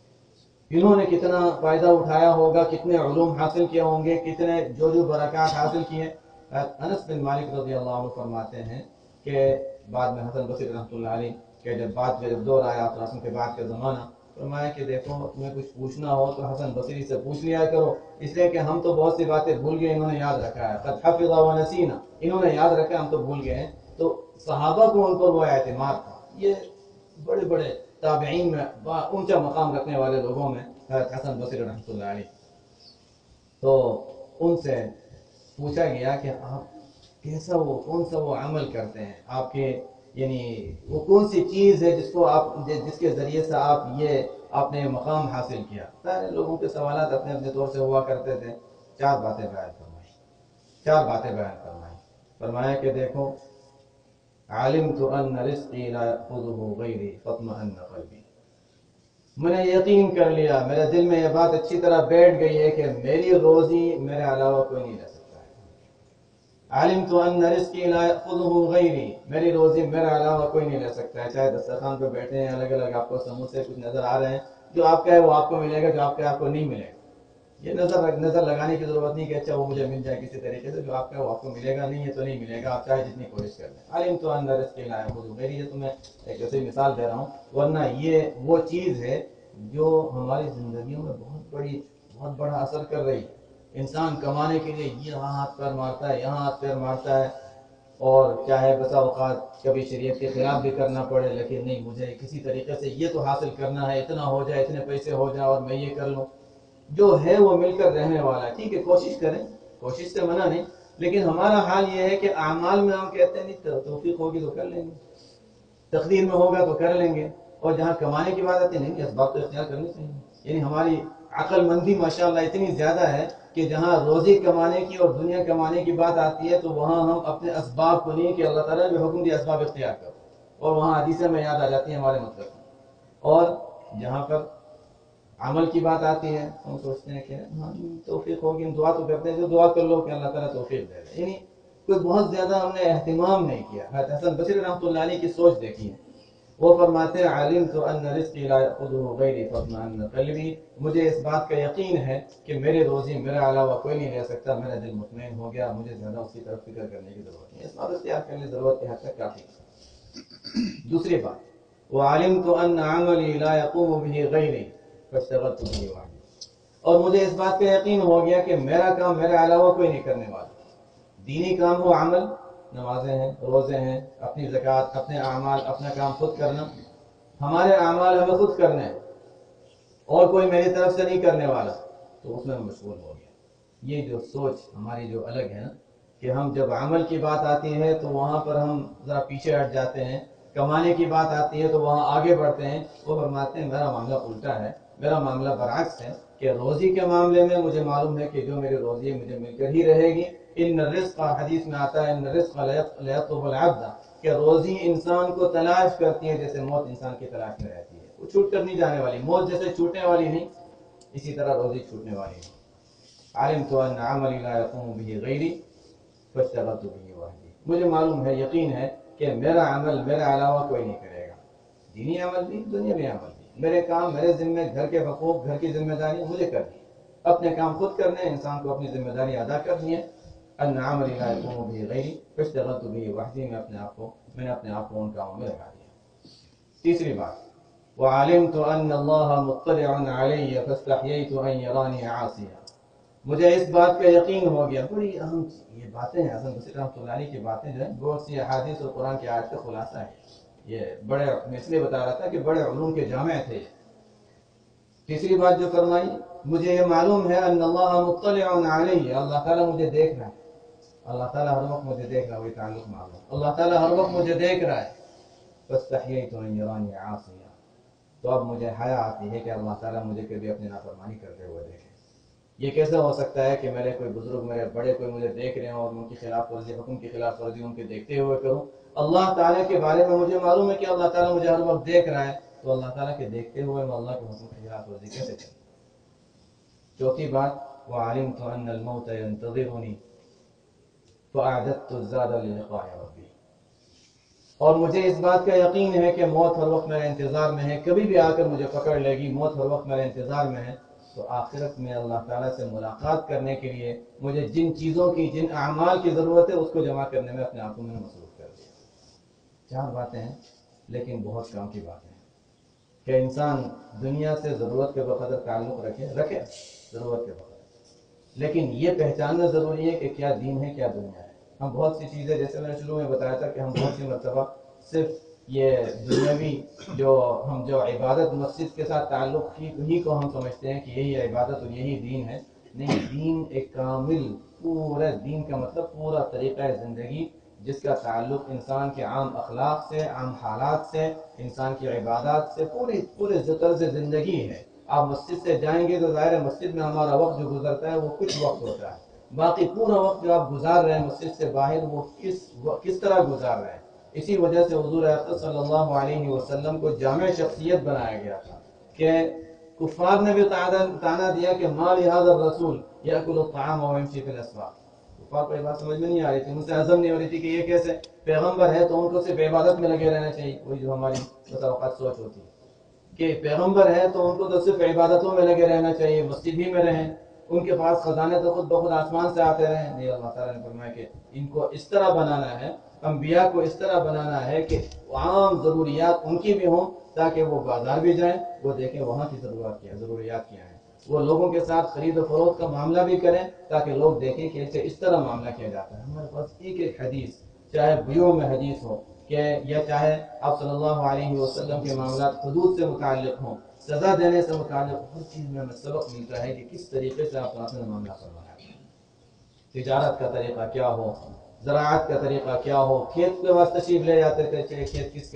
انہوں نے کتنا فائدہ اٹھایا ہوگا، کتنے علوم حاصل کیے ہوں گے، کتنے جو جو برکات حاصل کیے۔ انس بن مالک رضی اللہ عنہ فرماتے ہیں کہ بعد میں حسن بصری رحمۃ اللہ علیہ کہ جب بات جب دور آیا آپ کے بعد کا زمانہ، فرمایا کہ دیکھو تمہیں کچھ پوچھنا ہو تو حسن بصری سے پوچھ لیا کرو، اس لیے کہ ہم تو بہت سی باتیں بھول گئے، انہوں نے یاد رکھا ہے، قد حفظ ونسینا، انہوں نے یاد رکھا ہم تو بھول گئے ہیں، تو صحابہ کو ان پر وہ اعتماد تھا۔ یہ بڑے بڑے تابعین میں اونچا مقام رکھنے والے لوگوں میں حسن بصری رحمۃ اللہ علیہ، تو ان سے پوچھا گیا کہ آپ کیسا وہ کون سا وہ عمل کرتے ہیں، آپ کے یعنی وہ کون سی چیز ہے جس کو آپ جس کے ذریعے سے آپ یہ آپ نے مقام حاصل کیا، سارے لوگوں کے سوالات اپنے اپنے طور سے ہوا کرتے تھے، چار باتیں بیان فرمائی چار باتیں بیان فرمائی فرمایا کہ دیکھو علمت ان رزقی لا یأخذه غیری فاطمئن قلبی، میں نے یقین کر لیا، میرے دل میں یہ بات اچھی طرح بیٹھ گئی ہے کہ میری روزی میرے علاوہ کوئی نہیں لے سکتا ہے، علمت ان رزقی لا یأخذه غیری، میری روزی میرے علاوہ کوئی نہیں لے سکتا ہے، چاہے دسترخوان پہ بیٹھے ہیں الگ الگ آپ کو سموسے کچھ نظر آ رہے ہیں، جو آپ کا ہے وہ آپ کو ملے گا، جو آپ کا آپ کو نہیں ملے گا، یہ نظر نظر لگانے کی ضرورت نہیں کہ اچھا وہ مجھے مل جائے کسی طریقے سے، جو آپ کا ہے وہ آپ کو ملے گا، نہیں ہے تو نہیں ملے گا، آپ چاہے جتنی کوشش کر لیں۔ علمت ان رزقی لا یأخذه غیری، یہ تو میں ایک ایسی مثال دے رہا ہوں، ورنہ یہ وہ چیز ہے جو ہماری زندگیوں میں بہت بڑی بہت بڑا اثر کر رہی ہے۔ انسان کمانے کے لیے یہاں ہاتھ پیر مارتا ہے، یہاں ہاتھ پیر مارتا ہے، اور چاہے بسا اوقات کبھی شریعت کے خلاف بھی کرنا پڑے، لیکن نہیں مجھے کسی طریقے سے یہ تو حاصل کرنا ہے، اتنا ہو جائے، اتنے پیسے ہو جائے اور میں یہ کر لوں، جو ہے وہ مل کر رہنے والا ہے، ٹھیک ہے کوشش کریں، کوشش سے منع نہیں، لیکن ہمارا حال یہ ہے کہ اعمال میں ہم کہتے ہیں نہیں توفیق ہوگی تو کر لیں گے، تقدیر میں ہوگا تو کر لیں گے، اور جہاں کمانے کی بات آتی ہے نہیں، اسباب تو اختیار کرنے چاہیے. یعنی ہماری عقل مندی ماشاءاللہ اتنی زیادہ ہے کہ جہاں روزی کمانے کی اور دنیا کمانے کی بات آتی ہے تو وہاں ہم اپنے اسباب کو نہیں کہ اللہ تعالیٰ نے جو حکم دیا اسباب اختیار کرو، اور وہاں حدیثیں میں یاد آ جاتی ہیں ہمارے مطلب. اور جہاں پر عمل کی بات آتی ہے ہم سوچتے ہیں کہ ہاں توفیق ہوگی، ہم دعا تو کرتے ہیں جو دعا کر لو کہ اللہ تعالیٰ توفیق دے دے. یعنی کوئی بہت زیادہ ہم نے اہتمام نہیں کیا. حسن بصری رحمۃ اللہ علیہ کی سوچ دیکھی ہے، وہ فرماتے ہیں علمت ان رزقی لا یأخذہ غیری فاطمأن قلبی، مجھے اس بات کا یقین ہے کہ میرے روزی میرے علاوہ کوئی نہیں لے سکتا، میرا دل مطمئن ہو گیا، مجھے زیادہ اس کی طرف فکر کرنے کی ضرورت نہیں. اس بات اختیار کرنے کی ضرورت کی حد تک کافی. دوسری بات وعلمت ان عملی لا یقوم به غیری فاشتغلت به وحدی، اور مجھے اس بات کا یقین ہو گیا کہ میرا کام میرے علاوہ کوئی نہیں کرنے والا. دینی کام ہو، عمل، نمازیں ہیں، روزے ہیں، اپنی زکوٰۃ، اپنے اعمال، اپنا کام خود کرنا، ہمارے اعمال ہمیں خود کرنے ہیں اور کوئی میری طرف سے نہیں کرنے والا، تو اس میں مشغول ہو گیا. یہ جو سوچ ہماری جو الگ ہے نا، کہ ہم جب عمل کی بات آتی ہے تو وہاں پر ہم ذرا پیچھے ہٹ جاتے ہیں، کمانے کی بات آتی ہے تو وہاں آگے بڑھتے ہیں. وہ فرماتے ہیں میرا معاملہ الٹا ہے، میرا معاملہ برعکس ہے کہ روزی کے معاملے میں مجھے معلوم ہے کہ جو میری روزی ہے مجھے مل کر ہی رہے گی. ان الرزق، حدیث میں آتا ہے ان الرزق لیطلب العبد، کہ روزی انسان کو تلاش کرتی ہے جیسے موت انسان کی تلاش میں رہتی ہے. وہ چھوٹ کر نہیں جانے والی، موت جیسے چھوٹنے والی نہیں اسی طرح روزی چھوٹنے والی نہیں. علمت ان عملی لا یقوم به غیری فاشتغلت به وحدی، مجھے معلوم ہے، یقین ہے کہ میرا عمل میرے علاوہ کوئی نہیں کرے گا. دینی عمل بھی، دنیاوی عمل بھی، میرے کام میرے ذمے، گھر کے حقوق، گھر کی ذمہ داری مجھے کرنی ہے، اپنے کام خود کرنے ہیں، انسان کو اپنی ذمہ داری ادا کرنی ہے. ان عملی لا یقوم به غیری فاشتغلت به وحدی، میں اپنے آپ کو میں نے اپنے آپ کو ان کاموں میں لگا دیا. تیسری بات وعلمت ان اللہ مطلع علی فاستحییت ان یرانی عاصیا، مجھے اس بات کا یقین ہو گیا. بڑی اہم یہ باتیں ہیں حسن بصری رحمۃ اللہ علیہ کی باتیں جو ہیں بہت سی احادیث اور قرآن کی آیات کا خلاصہ ہے. یہ بڑے، میں اس لیے بتا رہا تھا کہ بڑے علوم کے جامع تھے. تیسری بات جو فرمائی مجھے یہ معلوم ہے ان اللہ مطلع علی، اللہ تعالیٰ مجھے دیکھ رہا ہے. اللہ تعالیٰ ہر وقت مجھے دیکھ رہا ہے، وہی تعلق معلوم، اللہ تعالیٰ ہر وقت مجھے دیکھ رہا ہے. فاستحییت ان یرانی عاصیا، تو اب مجھے حیا آتی ہے کہ اللہ تعالیٰ مجھے کبھی اپنی نافرمانی کرتے ہوئے دیکھے. یہ کیسے ہو سکتا ہے کہ میرے کوئی بزرگ، میرے بڑے کوئی مجھے دیکھ رہے ہیں اور ان کی خلاف ورزی، حکم کی خلاف ورزی ان کے دیکھتے ہوئے کروں؟ اللہ تعالیٰ کے بارے میں مجھے معلوم ہے کہ اللہ تعالیٰ مجھے ہر وقت دیکھ رہا ہے، تو اللہ تعالیٰ کے دیکھتے ہوئے میں اللہ کے حکم کی خلاف ورزی کیسے کروں؟ چوتھی بات وعلمت ان الموت ينتظرني فاعددت الزاد للقاء ربي، اور مجھے اس بات کا یقین ہے کہ موت ہر وقت میرے انتظار میں ہے، کبھی بھی آ کر مجھے پکڑ لے گی، موت ہر وقت میرے انتظار میں ہے. تو آخرت میں اللہ تعالیٰ سے ملاقات کرنے کے لیے مجھے جن چیزوں کی، جن اعمال کی ضرورت ہے اس کو جمع کرنے میں اپنے آپ کو میں نے مصروف کر دیا. چار باتیں ہیں لیکن بہت کام کی باتیں ہیں کہ انسان دنیا سے ضرورت کے بقدر تعلق رکھے رکھے ضرورت کے بقدر، لیکن یہ پہچاننا ضروری ہے کہ کیا دین ہے کیا دنیا ہے. ہم بہت سی چیزیں، جیسے میں نے شروع میں بتایا تھا کہ ہم بہت سی مرتبہ صرف یہ دنیاوی جو ہم جو عبادت مسجد کے ساتھ تعلق ہی کو ہم سمجھتے ہیں کہ یہی عبادت اور یہی دین ہے. نہیں، دین ایک کامل، پورا دین کا مطلب پورا طریقہ زندگی جس کا تعلق انسان کے عام اخلاق سے، عام حالات سے، انسان کی عبادات سے، پوری پورے طرز زندگی ہے. آپ مسجد سے جائیں گے تو ظاہر ہے مسجد میں ہمارا وقت جو گزرتا ہے وہ کچھ وقت ہوتا ہے، باقی پورا وقت جو آپ گزار رہے ہیں مسجد سے باہر وہ کس کس طرح گزار رہے ہیں. اسی وجہ سے حضور اکرم صلی اللہ علیہ وسلم کو جامع شخصیت بنایا گیا تھا کہ کفار نے بھی تانا دیا کہ ما لهذا الرسول یاکل الطعام ویمشی فی الاسواق. کفار کو یہ بات سمجھ میں نہیں آ رہی تھی، ان سے ہضم نہیں ہو رہی تھی کہ یہ کیسے پیغمبر ہے تو ان کو صرف عبادت میں لگے رہنا چاہیے. وہی جو ہماری متوقعات سوچ ہوتی ہے کہ پیغمبر ہے تو ان کو تو صرف عبادتوں میں لگے رہنا چاہیے، مسجد ہی میں رہیں، ان کے پاس خزانے تو خود بخود آسمان سے آتے رہیں. نہیں، اللہ تعالیٰ نے فرمایا کہ ان کو اس طرح بنانا ہے، انبیاء کو اس طرح بنانا ہے کہ عام ضروریات ان کی بھی ہوں تاکہ وہ بازار بھی جائیں، وہ دیکھیں وہاں کی ضرورت کیا ہے، ضروریات کیا ہیں. وہ لوگوں کے ساتھ خرید و فروخت کا معاملہ بھی کریں تاکہ لوگ دیکھیں کہ اسے اس طرح معاملہ کیا جاتا ہے. ہمارے پاس ایک ایک حدیث، چاہے بیوع میں حدیث ہو کہ یا چاہے آپ صلی اللہ علیہ وسلم کے معاملات حدود سے متعلق ہوں، سزا دینے سے متعلق، ہر چیز میں ہمیں سبق ملتا ہے کہ کس طریقے سے آپ نے معاملہ فرمایا. تجارت کا طریقہ کیا ہو، زراعت کا طریقہ کیا ہو، کھیت کے واسطے تشریف لے جاتے تھے، چاہے کھیت کس کا ہے،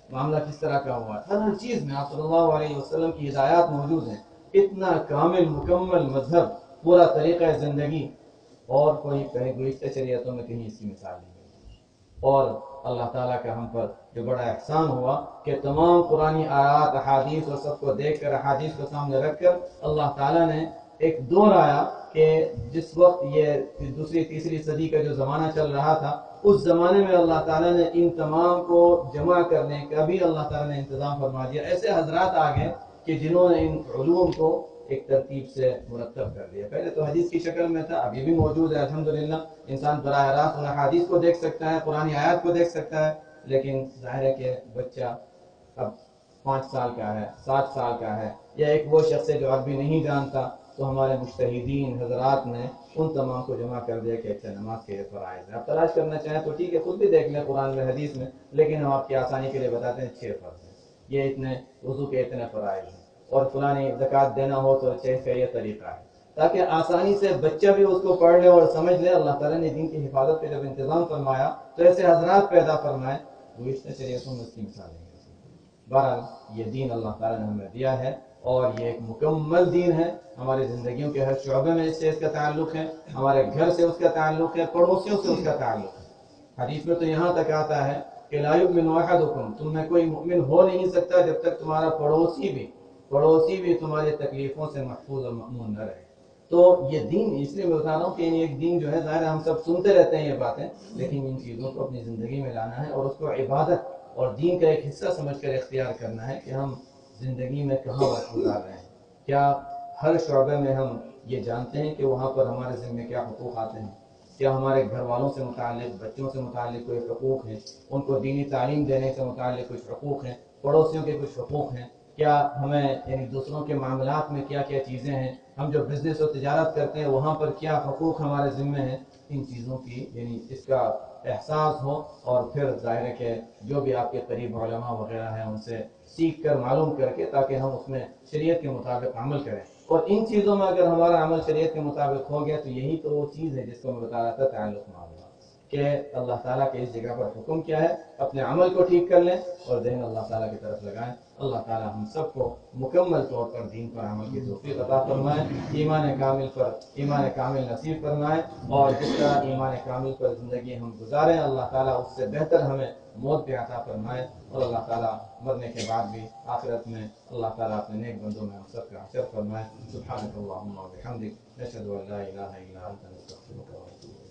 معاملہ کس طرح کا ہوا ہے، ہر ہر چیز میں آپ صلی اللہ علیہ وسلم کی ہدایات موجود ہیں. اتنا کامل مکمل مذہب، پورا طریقہ زندگی، اور کوئی گزشتہ شریعتوں میں کہیں اس کی مثال نہیں ہے. اور اللہ تعالیٰ کا ہم پر جو بڑا احسان ہوا کہ تمام قرآنی آیات احادیث اور سب کو دیکھ کر، احادیث کو سامنے رکھ کر، اللہ تعالیٰ نے ایک دور آیا کہ جس وقت یہ دوسری تیسری صدی کا جو زمانہ چل رہا تھا، اس زمانے میں اللہ تعالیٰ نے ان تمام کو جمع کرنے کا بھی اللہ تعالیٰ نے انتظام فرما دیا. ایسے حضرات آ گئے کہ جنہوں نے ان علوم کو ایک ترتیب سے مرتب کر دیا. پہلے تو حدیث کی شکل میں تھا، اب یہ بھی موجود ہے الحمدللہ. انسان براہ راست ان حدیث کو دیکھ سکتا ہے، قرآن آیات کو دیکھ سکتا ہے. لیکن ظاہر ہے کہ بچہ اب پانچ سال کا ہے، سات سال کا ہے، یا ایک وہ شخص ہے جو عربی نہیں جانتا، تو ہمارے مجتہدین حضرات نے ان تمام کو جمع کر دیا کہ اچھا نماز کے یہ فرائض ہیں. آپ تلاش کرنا چاہیں تو ٹھیک ہے، خود بھی دیکھ لیں قرآن میں حدیث میں، لیکن ہم آپ کی آسانی کے لیے بتاتے ہیں چھ فرض ہیں، یہ اتنے وضو کے اتنے فرائض ہیں، اور فلانی زکوٰۃ دینا ہو تو چھ کا یہ طریقہ ہے، تاکہ آسانی سے بچہ بھی اس کو پڑھ لے اور سمجھ لے. اللہ تعالیٰ نے دین کی حفاظت کا جب انتظام فرمایا تو ایسے حضرات پیدا فرمائے. گزشتہ شریعتوں میں اس کی مثال نہیں ہے. بہرحال یہ دین اللہ تعالیٰ نے ہمیں دیا ہے، اور یہ ایک مکمل دین ہے. ہماری زندگیوں کے ہر شعبے میں اس سے اس کا تعلق ہے، ہمارے گھر سے اس کا تعلق ہے، پڑوسیوں سے اس کا تعلق ہے. حدیث میں تو یہاں تک آتا ہے کہ لا یؤمن احدکم، تم میں کوئی مؤمن ہو نہیں سکتا جب تک تمہارا پڑوسی بھی پڑوسی بھی تمہاری تکلیفوں سے محفوظ اور مأمون نہ رہے. تو یہ دین، اس لیے میں بتا رہا ہوں کہ ایک دین جو ہے، ظاہر ہم سب سنتے رہتے ہیں یہ باتیں، لیکن ان چیزوں کو اپنی زندگی میں لانا ہے اور اس کو عبادت اور دین کا ایک حصہ سمجھ کر اختیار کرنا ہے کہ ہم زندگی میں کہاں وقت گزار رہے ہیں. کیا ہر شعبے میں ہم یہ جانتے ہیں کہ وہاں پر ہمارے ذمہ کیا حقوق آتے ہیں؟ کیا ہمارے گھر والوں سے متعلق، بچوں سے متعلق کوئی حقوق ہیں؟ ان کو دینی تعلیم دینے سے متعلق کچھ حقوق ہیں؟ پڑوسیوں کے کچھ حقوق ہیں؟ کیا ہمیں یعنی دوسروں کے معاملات میں کیا کیا چیزیں ہیں؟ ہم جو بزنس اور تجارت کرتے ہیں وہاں پر کیا حقوق ہمارے ذمہ ہیں؟ ان چیزوں کی یعنی اس کا احساس ہو، اور پھر ظاہر ہے کہ جو بھی آپ کے قریب علماء وغیرہ ہیں ان سے سیکھ کر معلوم کر کے، تاکہ ہم اس میں شریعت کے مطابق عمل کریں. اور ان چیزوں میں اگر ہمارا عمل شریعت کے مطابق ہو گیا تو یہی تو وہ چیز ہے جس کو میں بتا رہا تھا، تعلق معاملہ، کہ اللہ تعالیٰ کے اس جگہ پر حکم کیا ہے، اپنے عمل کو ٹھیک کر لیں اور ذہن اللہ تعالیٰ کی طرف لگائیں. اللہ تعالیٰ ہم سب کو مکمل طور پر دین پر عمل کی توفیق عطا فرمائے، ایمان کامل پر ایمان کامل نصیب فرمائے، اور جس طرح ایمان کامل پر زندگی ہم گزاریں اللہ تعالیٰ اس سے بہتر ہمیں موت بھی عطا فرمائے. اور اللہ تعالیٰ مرنے کے بعد بھی آخرت میں اللہ تعالیٰ اپنے نیک بندوں میں ہم سب کا حشر فرمائے. سبحانک اللہم و بحمدک، نشہد ان لا الہ الا انت، نستغفرک و نتوب الیک.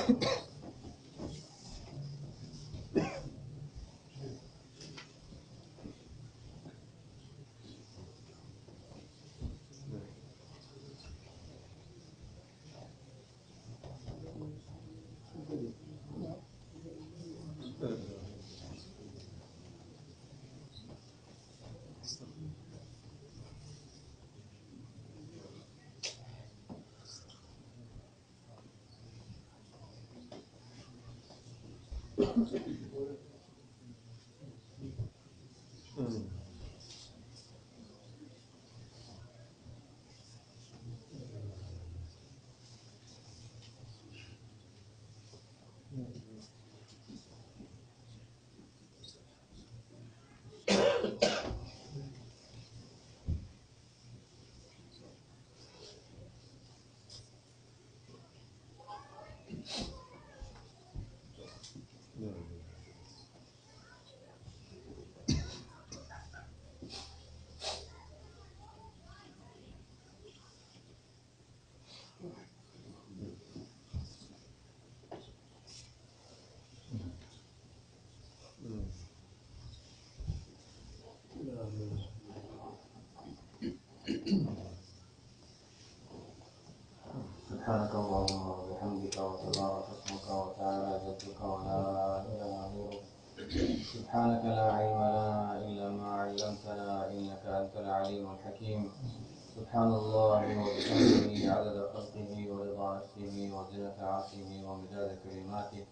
سبحانك اللهم وبحمدك وتبارك اسمك وتعالى جدك ولا إله غيرك. سبحانك لا علم لنا إلا ما علمتنا إنك أنت العليم الحكيم. سبحان الله وبحمده عدد خلقه ورضا نفسه وزنة عرشه ومداد كلماته.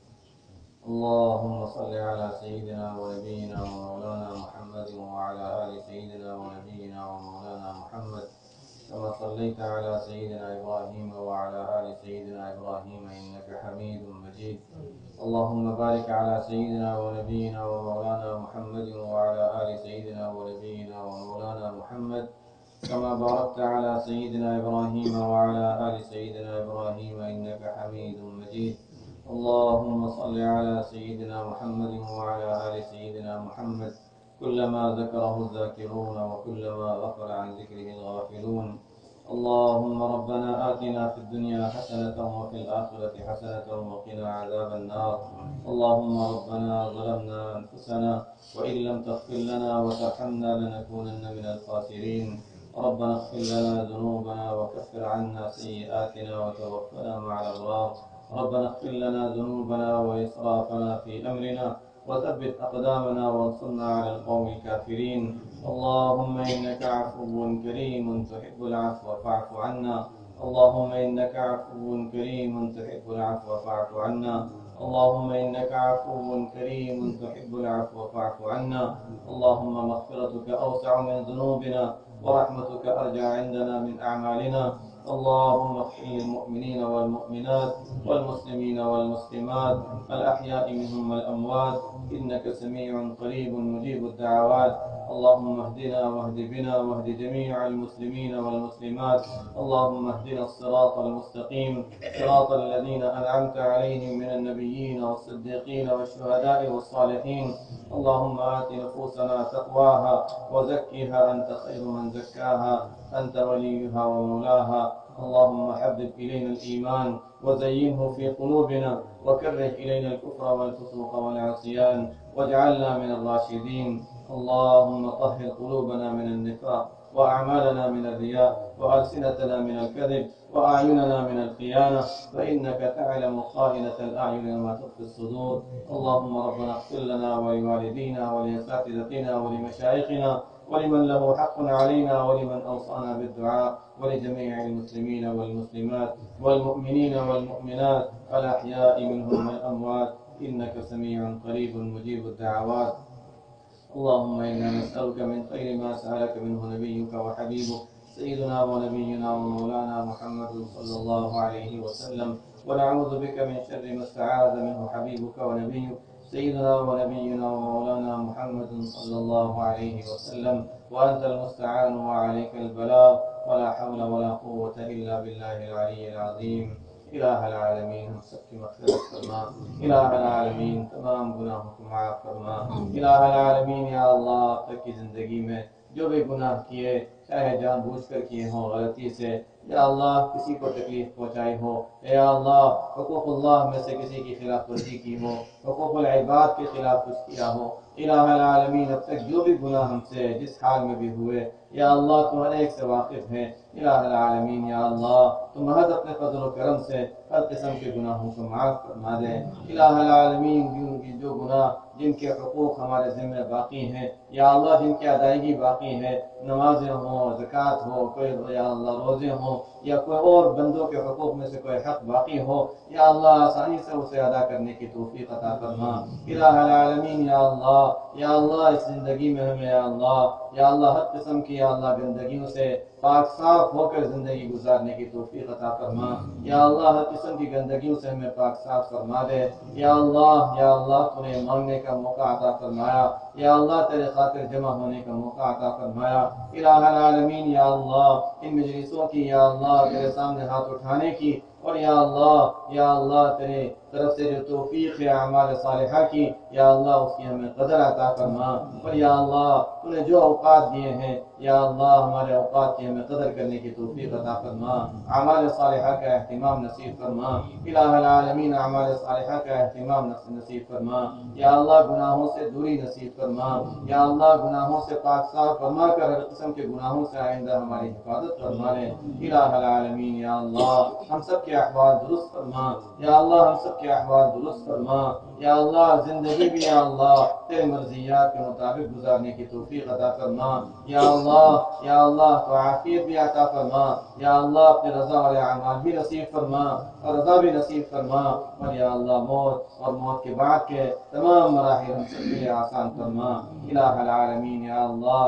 اللهم صل على سيدنا ونبينا ومولانا محمد وعلى آل سيدنا ونبينا ومولانا محمد كما صليت على سيدنا إبراهيم وعلى آل سيدنا إبراهيم إنك حميد مجيد. اللهم بارك على سيدنا ونبينا ومولانا محمد وعلى آل سيدنا ونبينا ومولانا محمد كما باركت على سيدنا إبراهيم وعلى آل سيدنا إبراهيم إنك حميد مجيد. اللهم صل على سيدنا محمد وعلى آل سيدنا محمد كلما ذكره الذاكرون وكلما غفل عن ذكره الغافلون. اللهم ربنا آتنا في الدنيا حسنة وفي الآخرة حسنة وقنا عذاب النار. اللهم ربنا ظلمنا أنفسنا وإن لم تغفر لنا وترحمنا لنكونن من الخاسرين. ربنا اغفر لنا ذنوبنا وكفر عنا سيئاتنا وتوفنا مع الأبرار. ربنا اغفر لنا ذنوبنا وإسرافنا في أمرنا وثبت أقدامنا وانصرنا على القوم الكافرين. اللهم إنك عفو كريم تحب العفو فاعف عنا. اللهم إنك عفو كريم تحب العفو فاعف عنا. اللهم إنك عفو كريم تحب العفو فاعف عنا. اللهم مغفرتك أوسع من ذنوبنا ورحمتك أرجى عندنا من أعمالنا. اللهم اغفر للمؤمنين والمؤمنات والمسلمين والمسلمات الأحياء منهم والأموات إنك سميع قريب مجيب الدعوات. اللهم اهدنا واهد بنا واهد جميع المسلمين والمسلمات. اللهم اهدنا الصراط المستقيم صراط الذين أنعمت عليهم من النبيين والصديقين والشهداء والصالحين. اللهم آت نفوسنا تقواها وزكها أنت خير من زكاها أنت وليها ومولاها. اللهم حبب إلينا الإيمان وزينه في قلوبنا وكره إلينا الكفر والفسوق والعصيان واجعلنا من الراشدين. اللهم طهر قلوبنا من النفاق وأعمالنا من الرياء وألسنتنا من الكذب وأعيننا من الخيانة فإنك تعلم خائنة الأعين وما تخفي الصدور. اللهم ربنا اغفر لنا ولوالدينا ولأساتذتنا ولمشايخنا ولمن له حق علينا ولمن أوصانا بالدعاء ولجميع المسلمين والمسلمات والمؤمنين والمؤمنات الأحياء منهم والأموات إنك سميع قريب مجيب الدعوات. اللهم إنا نسألك من خير ما سألك منه نبيك وحبيبك سيدنا ونبينا ومولانا محمد صلى الله عليه وسلم ونعوذ بك من شر ما استعاذ منه حبيبك ونبيك سيدنا ونبينا ومولانا محمد صلى الله عليه وسلم. وأنت المستعان وعليك البلاغ ولا حول ولا قوة إلا بالله العلي العظيم. إله العالمین ہم سب کی مغفرت فرما. الہ العالمین تمام گناہوں کو معاف فرما. الہ العالمین یا اللہ اب تک کی زندگی میں جو بھی گناہ کیے چاہے جان بوجھ کر کیے ہوں غلطی سے یا اللہ کسی کو تکلیف پہنچائی ہو، یا اللہ حقوق اللہ میں سے کسی کی خلاف ورزی کی ہو، حقوق العباد کے خلاف کچھ کیا ہو، الہ العالمین اب تک جو بھی گناہ ہم سے جس حال میں بھی ہوئے یا اللہ تم ہر ایک سے واقف ہے، الہ العالمین یا اللہ تم محض اپنے فضل و کرم سے ہر قسم کے گناہوں کو معاف فرما دے، الہ العالمین جن کی جو گناہ جن کے حقوق ہمارے ذمہ باقی ہیں یا اللہ جن کی ادائیگی باقی ہے، نمازیں ہوں، زکوٰۃ ہو، کوئی یا اللہ روزے ہوں یا کوئی اور بندوں کے حقوق میں سے کوئی حق باقی ہو یا اللہ آسانی سے اسے ادا کرنے کی توفیق عطا فرما، الہ العالمین یا اللہ یا اللہ اس زندگی میں ہمیں یا اللہ یا اللہ ہر قسم کی یا اللہ گندگیوں سے پاک صاف ہو کر زندگی گزارنے کی توفیق عطا فرما، یا اللہ ہر قسم کی گندگیوں سے ہمیں پاک صاف فرما دے، یا اللہ یا اللہ تمہیں مانگنے کا موقع عطا فرمایا، یا اللہ تیرے خاطر جمع ہونے کا موقع عطا فرمایا، الہ العالمین یا اللہ ان مجلسوں کی یا اللہ تیرے سامنے ہاتھ اٹھانے کی اور یا اللہ یا اللہ تیرے طرف سے جو توفیق ہے اعمال صالحہ کی یا اللہ اس کی ہمیں قدر عطا فرما، اور یا اللہ تو نے جو اوقات دیے ہیں یا اللہ ہمارے اوقات کی ہمیں قدر کرنے کی توفیق عطا فرما، اعمال صالحہ کا اہتمام نصیب فرما، الہ العالمین اعمال صالحہ کا اہتمام نصیب فرما، یا اللہ گناہوں سے دوری نصیب فرما، یا اللہ گناہوں سے پاک صاف فرما کر ہر قسم کے گناہوں سے آئندہ ہماری حفاظت فرما لے، الہ العالمین یا اللہ ہم سب کے احوال درست فرما، یا اللہ ہم سب کے احوال درست فرما، یا اللہ زندگی بھی یا اللہ تیرے مرضیات کے مطابق گزارنے کی توفیق عطا فرما، یا اللہ یا اللہ تو عافیت بھی عطا فرما، یا اللہ اپنے رضا والے اعمال بھی نصیب فرما اور رضا بھی نصیب فرما، اور یا اللہ موت اور موت کے بعد کے تمام مراحل ہم سب کے لیے آسان فرما، الہ العالمین یا اللہ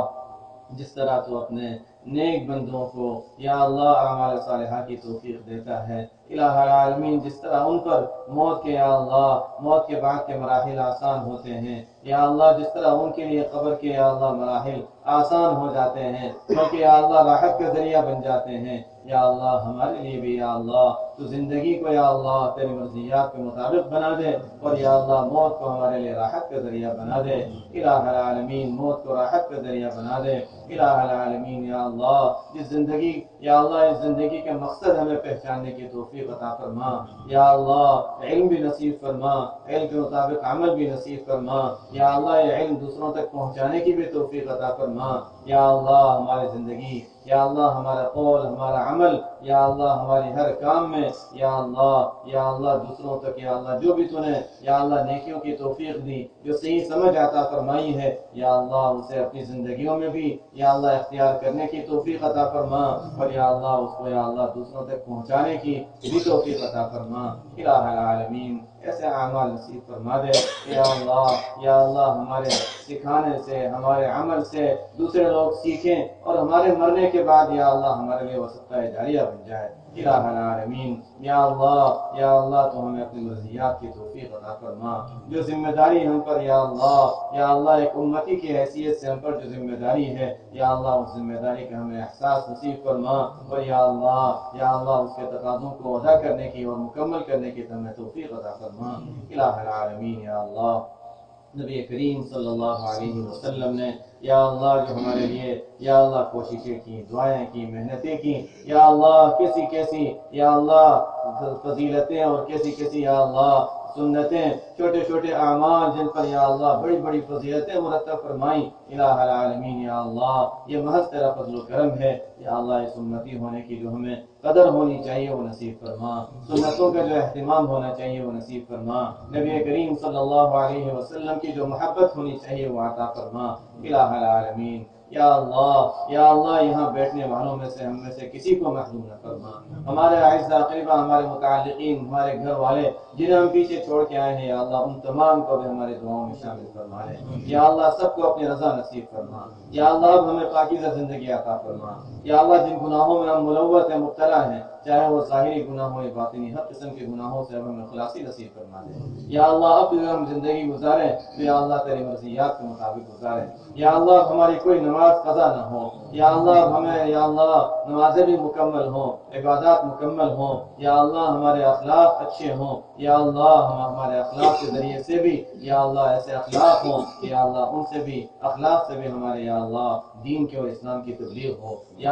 جس طرح تو اپنے نیک بندوں کو یا اللہ اعمال صالحہ کی توفیق دیتا ہے، الہ العالمین جس طرح ان پر موت کے یا اللہ موت کے بعد کے مراحل آسان ہوتے ہیں یا اللہ جس طرح ان کے لیے قبر کے یا اللہ مراحل آسان ہو جاتے ہیں بلکہ یا اللہ راحت کا ذریعہ بن جاتے ہیں، یا اللہ ہمارے لیے بھی یا اللہ تو زندگی کو یا اللہ تیری مرضیات کے مطابق بنا دے اور یا اللہ موت کو ہمارے لیے راحت کا ذریعہ بنا دے، الہ العالمین موت کو راحت کا ذریعہ بنا دے، الہ العالمین یا اللہ جس زندگی یا اللہ اس زندگی کے مقصد ہمیں پہچاننے کی توفیق عطا فرما، یا اللہ علم بھی نصیب فرما، علم کے مطابق عمل بھی نصیب فرما، یا اللہ یہ علم دوسروں تک پہنچانے کی بھی توفیق عطا فرما، یا اللہ ہماری زندگی یا اللہ ہمارا قول ہمارا عمل یا اللہ ہماری ہر کام میں یا اللہ یا اللہ دوسروں تک یا اللہ جو بھی تو نے یا اللہ نیکیوں کی توفیق دی جو صحیح سمجھ عطا فرمائی ہے یا اللہ اسے اپنی زندگیوں میں بھی یا اللہ اختیار کرنے کی توفیق عطا فرما اور یا اللہ اس کو یا اللہ دوسروں تک پہنچانے کی بھی توفیق عطا فرما، الہ العالمین ایسے اعمال نصیب فرما دے یا اللہ یا اللہ ہمارے سکھانے سے ہمارے عمل سے دوسرے لوگ سیکھیں اور ہمارے مرنے کے بعد یا اللہ ہمارے لیے وہ صدقہ جاریہ بن جائے، الہ العالمین یا اللہ یا اللہ تو ہمیں اپنی مرضیات کی توفیق عطا فرما، جو ذمہ داری ہم پر یا اللہ یا اللہ ایک امتی کی حیثیت سے ہم پر جو ذمہ داری ہے یا اللہ اس ذمہ داری کا ہمیں احساس نصیب فرما اور یا اللہ یا اللہ اس کے تقاضوں کو ادا کرنے کی اور مکمل کرنے کی ہمیں توفیق عطا فرما، الہ العالمین یا اللہ نبی کریم صلی اللہ علیہ وسلم نے یا اللہ جو ہمارے لیے یا اللہ کوششیں کی، دعائیں کی، محنتیں کی یا اللہ کیسی کیسی یا اللہ فضیلتیں اور کیسی کیسی یا اللہ سنتیں چھوٹے چھوٹے اعمال جن پر یا اللہ بڑی بڑی فضیلتیں مرتب فرمائیں، الہ العالمین یا اللہ یہ محض تیرا فضل و کرم ہے یا اللہ اس امتی ہونے کی جو ہمیں قدر ہونی چاہیے وہ نصیب فرما، سنتوں کا جو اہتمام ہونا چاہیے وہ نصیب فرما، نبی کریم صلی اللہ علیہ وسلم کی جو محبت ہونی چاہیے وہ عطا فرما، الہ العالمین یا اللہ یا اللہ یہاں بیٹھنے والوں میں سے ہم میں سے کسی کو محروم نہ فرما، ہمارے اعزاء اقربا ہمارے متعلقین ہمارے گھر والے جنہیں ہم پیچھے چھوڑ کے آئے ہیں یا اللہ ان تمام کو بھی ہمارے دعاؤں میں شامل فرما لے، یا اللہ سب کو اپنی رضا نصیب فرما، یا اللہ اب ہمیں پاکیزہ زندگی عطا فرما، یا اللہ جن گناہوں میں ہم ملوث ہیں مبتلا ہیں چاہے وہ ظاہری گناہ ہو یا باطنی ہر قسم کے گناہوں سے ہمیں خلاصی نصیب فرما دے، یا اللہ اب جو ہم زندگی گزاریں تو یا اللہ تیری مرضیات کے مطابق گزاریں، یا اللہ اب ہماری کوئی نماز قضا نہ ہو، یا اللہ اب ہمیں یا اللہ نمازیں بھی مکمل ہوں، عبادات مکمل ہوں، یا اللہ ہمارے اخلاق اچھے ہوں، یا اللہ ہم ہمارے اخلاق کے ذریعے سے بھی یا اللہ ایسے اخلاق ہوں کہ یا اللہ ان سے بھی اخلاق سے بھی ہمارے یا اللہ دین کے اور اسلام کی تبلیغ ہو، یا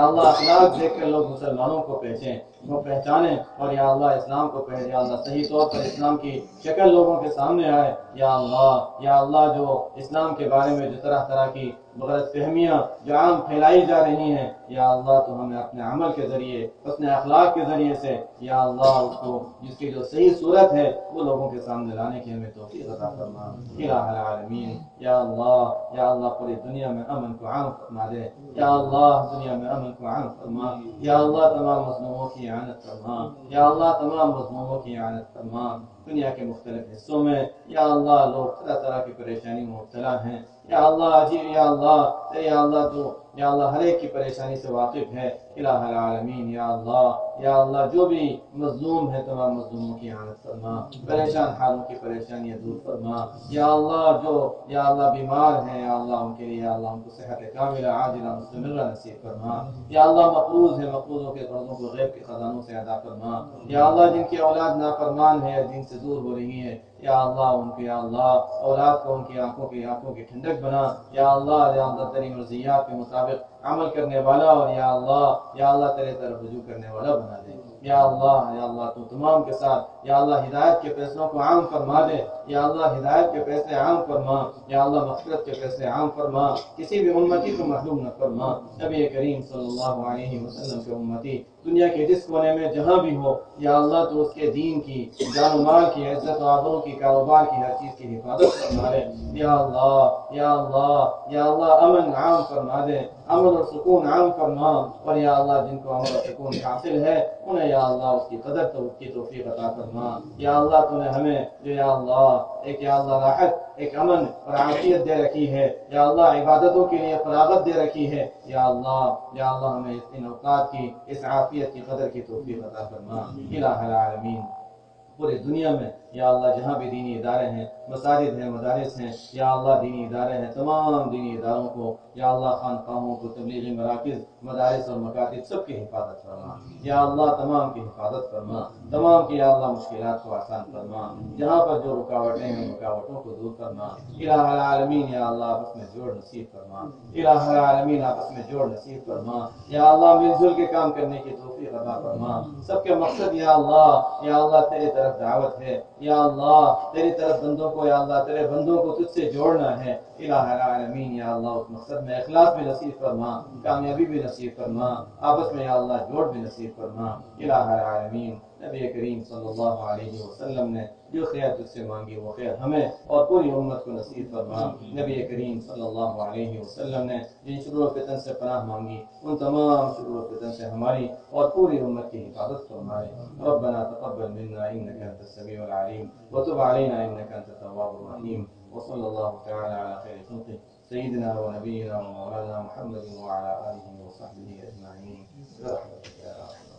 یا اللہ اخلاق دیکھ کر لوگ مسلمانوں کو پہچیں وہ پہچانیں اور یا اللہ اسلام کو پہچیں یا اللہ صحیح طور پر اسلام کی شکل لوگوں کے سامنے آئے یا اللہ یا اللہ جو اسلام کے بارے میں جو طرح طرح کی غلط فہمیاں جو عام پھیلائی جا رہی ہیں یا اللہ تو ہمیں اپنے عمل کے ذریعے اپنے اخلاق کے ذریعے سے یا اللہ اس کو جس کی جو صحیح صورت ہے وہ لوگوں کے سامنے لانے کی ہمیں توفیق عطا فرما الہ العالمین یا اللہ یا اللہ پوری دنیا میں امن کو عام فرما دے یا اللہ دنیا میں امن کو عام فرما یا اللہ تمام مظلوموں کی اعانت فرما یا اللہ تمام مظلوموں کی اعانت فرما دنیا کے مختلف حصوں میں یا اللہ لوگ طرح طرح کی پریشانی میں مبتلا ہیں یا اللہ عجیب یا اللہ یا اللہ تو یا اللہ ہر ایک کی پریشانی سے واقف ہے الہ العالمین یا اللہ یا اللہ جو بھی مظلوم ہے تمام مظلوموں کی اعانت فرما پریشان حالوں کی پریشانیاں دور فرما یا اللہ جو یا اللہ بیمار ہیں یا اللہ ان کے لیے یا اللہ ان کو صحت کاملہ عاجلہ مستمرہ نصیب فرما یا اللہ مقروض ہے مقروضوں کے قرضوں کو غیب کے خزانوں سے ادا فرما یا اللہ جن کی اولاد نافرمان ہے دین سے دور ہو رہی ہے یا اللہ ان کی یا اللہ اولاد کو ان کی آنکھوں کی آنکھوں کی ٹھنڈک بنا یا اللہ یا اللہ تیری مرضیات کے مطابق عمل کرنے والا اور یا اللہ یا اللہ تیرے طرف رجوع کرنے والا بنا دے یا اللہ یا اللہ تو تمام کے ساتھ یا اللہ ہدایت کے فیصلوں کو عام فرما دے یا اللہ ہدایت کے فیصلے عام فرما یا اللہ مغفرت کے فیصلے عام فرما کسی بھی امتی کو محروم نہ فرما نبی کریم صلی اللہ علیہ وسلم کے امتی دنیا کے جس کونے میں جہاں بھی ہو یا اللہ تو اس کے دین کی جان و مال کی عزت و آبرو کی کاروبار کی ہر چیز کی حفاظت فرما دے یا اللہ یا اللہ یا اللہ امن عام فرما دے امن اور سکون عام فرما اور یا اللہ جن کو امن اور سکون حاصل ہے انہیں یا اللہ اس کی قدر تو اس کی توفیق عطا فرما یا اللہ تو نے ہمیں جو یا اللہ ایک یا اللہ راحت ایک امن اور عافیت دے رکھی ہے یا اللہ عبادتوں کے لیے فراغت دے رکھی ہے یا اللہ یا اللہ ہمیں ان اوقات کی اس عافیت کی قدر کی توفیق عطا فرما الہ العالمین پورے دنیا میں یا اللہ جہاں بھی دینی ادارے ہیں مساجد ہیں مدارس ہیں یا اللہ دینی ادارے ہیں تمام دینی اداروں کو یا اللہ خانقاہوں کو تبلیغی مراکز مدارس اور مکاتب سب کی حفاظت فرما یا اللہ تمام کی حفاظت فرما تمام کی یا اللہ مشکلات کو آسان فرما جہاں پر جو رکاوٹیں ہیں رکاوٹوں کو دور فرما الہ العالمین یا اللہ آپس میں جوڑ نصیب فرما الہ العالمین آپس میں جوڑ نصیب فرما یا اللہ مل جل کے کام کرنے کی توفیق عطا فرما سب کے مقصد یا اللہ یا اللہ تیری طرف دعوت ہے یا اللہ تیری طرف بندوں کو یا اللہ تیرے بندوں کو تجھ سے جوڑنا ہے الہ العالمین یا اللہ اس مقصد میں اخلاص بھی نصیب فرما کامیابی بھی نصیب فرما آپس میں یا اللہ جوڑ بھی نصیب فرما الہ العالمین نبی کریم صلی اللہ علیہ وسلم نے جو خیر تجھ سے مانگی وہ خیر ہمیں اور پوری امت کو نصیب فرما نبی کریم صلی اللہ علیہ وسلم نے جن شرور و فتن سے پناہ مانگی ان تمام شرور و فتن سے ہماری اور پوری امت کی حفاظت فرمائے ربنا تقبل منا انك انت السميع العليم وتب علينا انك انت التواب الرحيم وصلى الله تعالى على خير خلقه سيدنا ونبينا ومولانا محمد وعلى اله وصحبه اجمعين برحمتك يا ارحم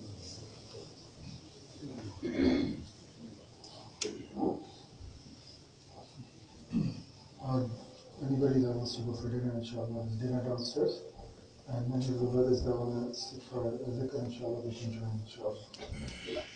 Um, anybody that wants to go for dinner, inshallah, there's dinner downstairs. And many of the brothers that want to sit for a dhikr, inshallah, they can join, inshallah.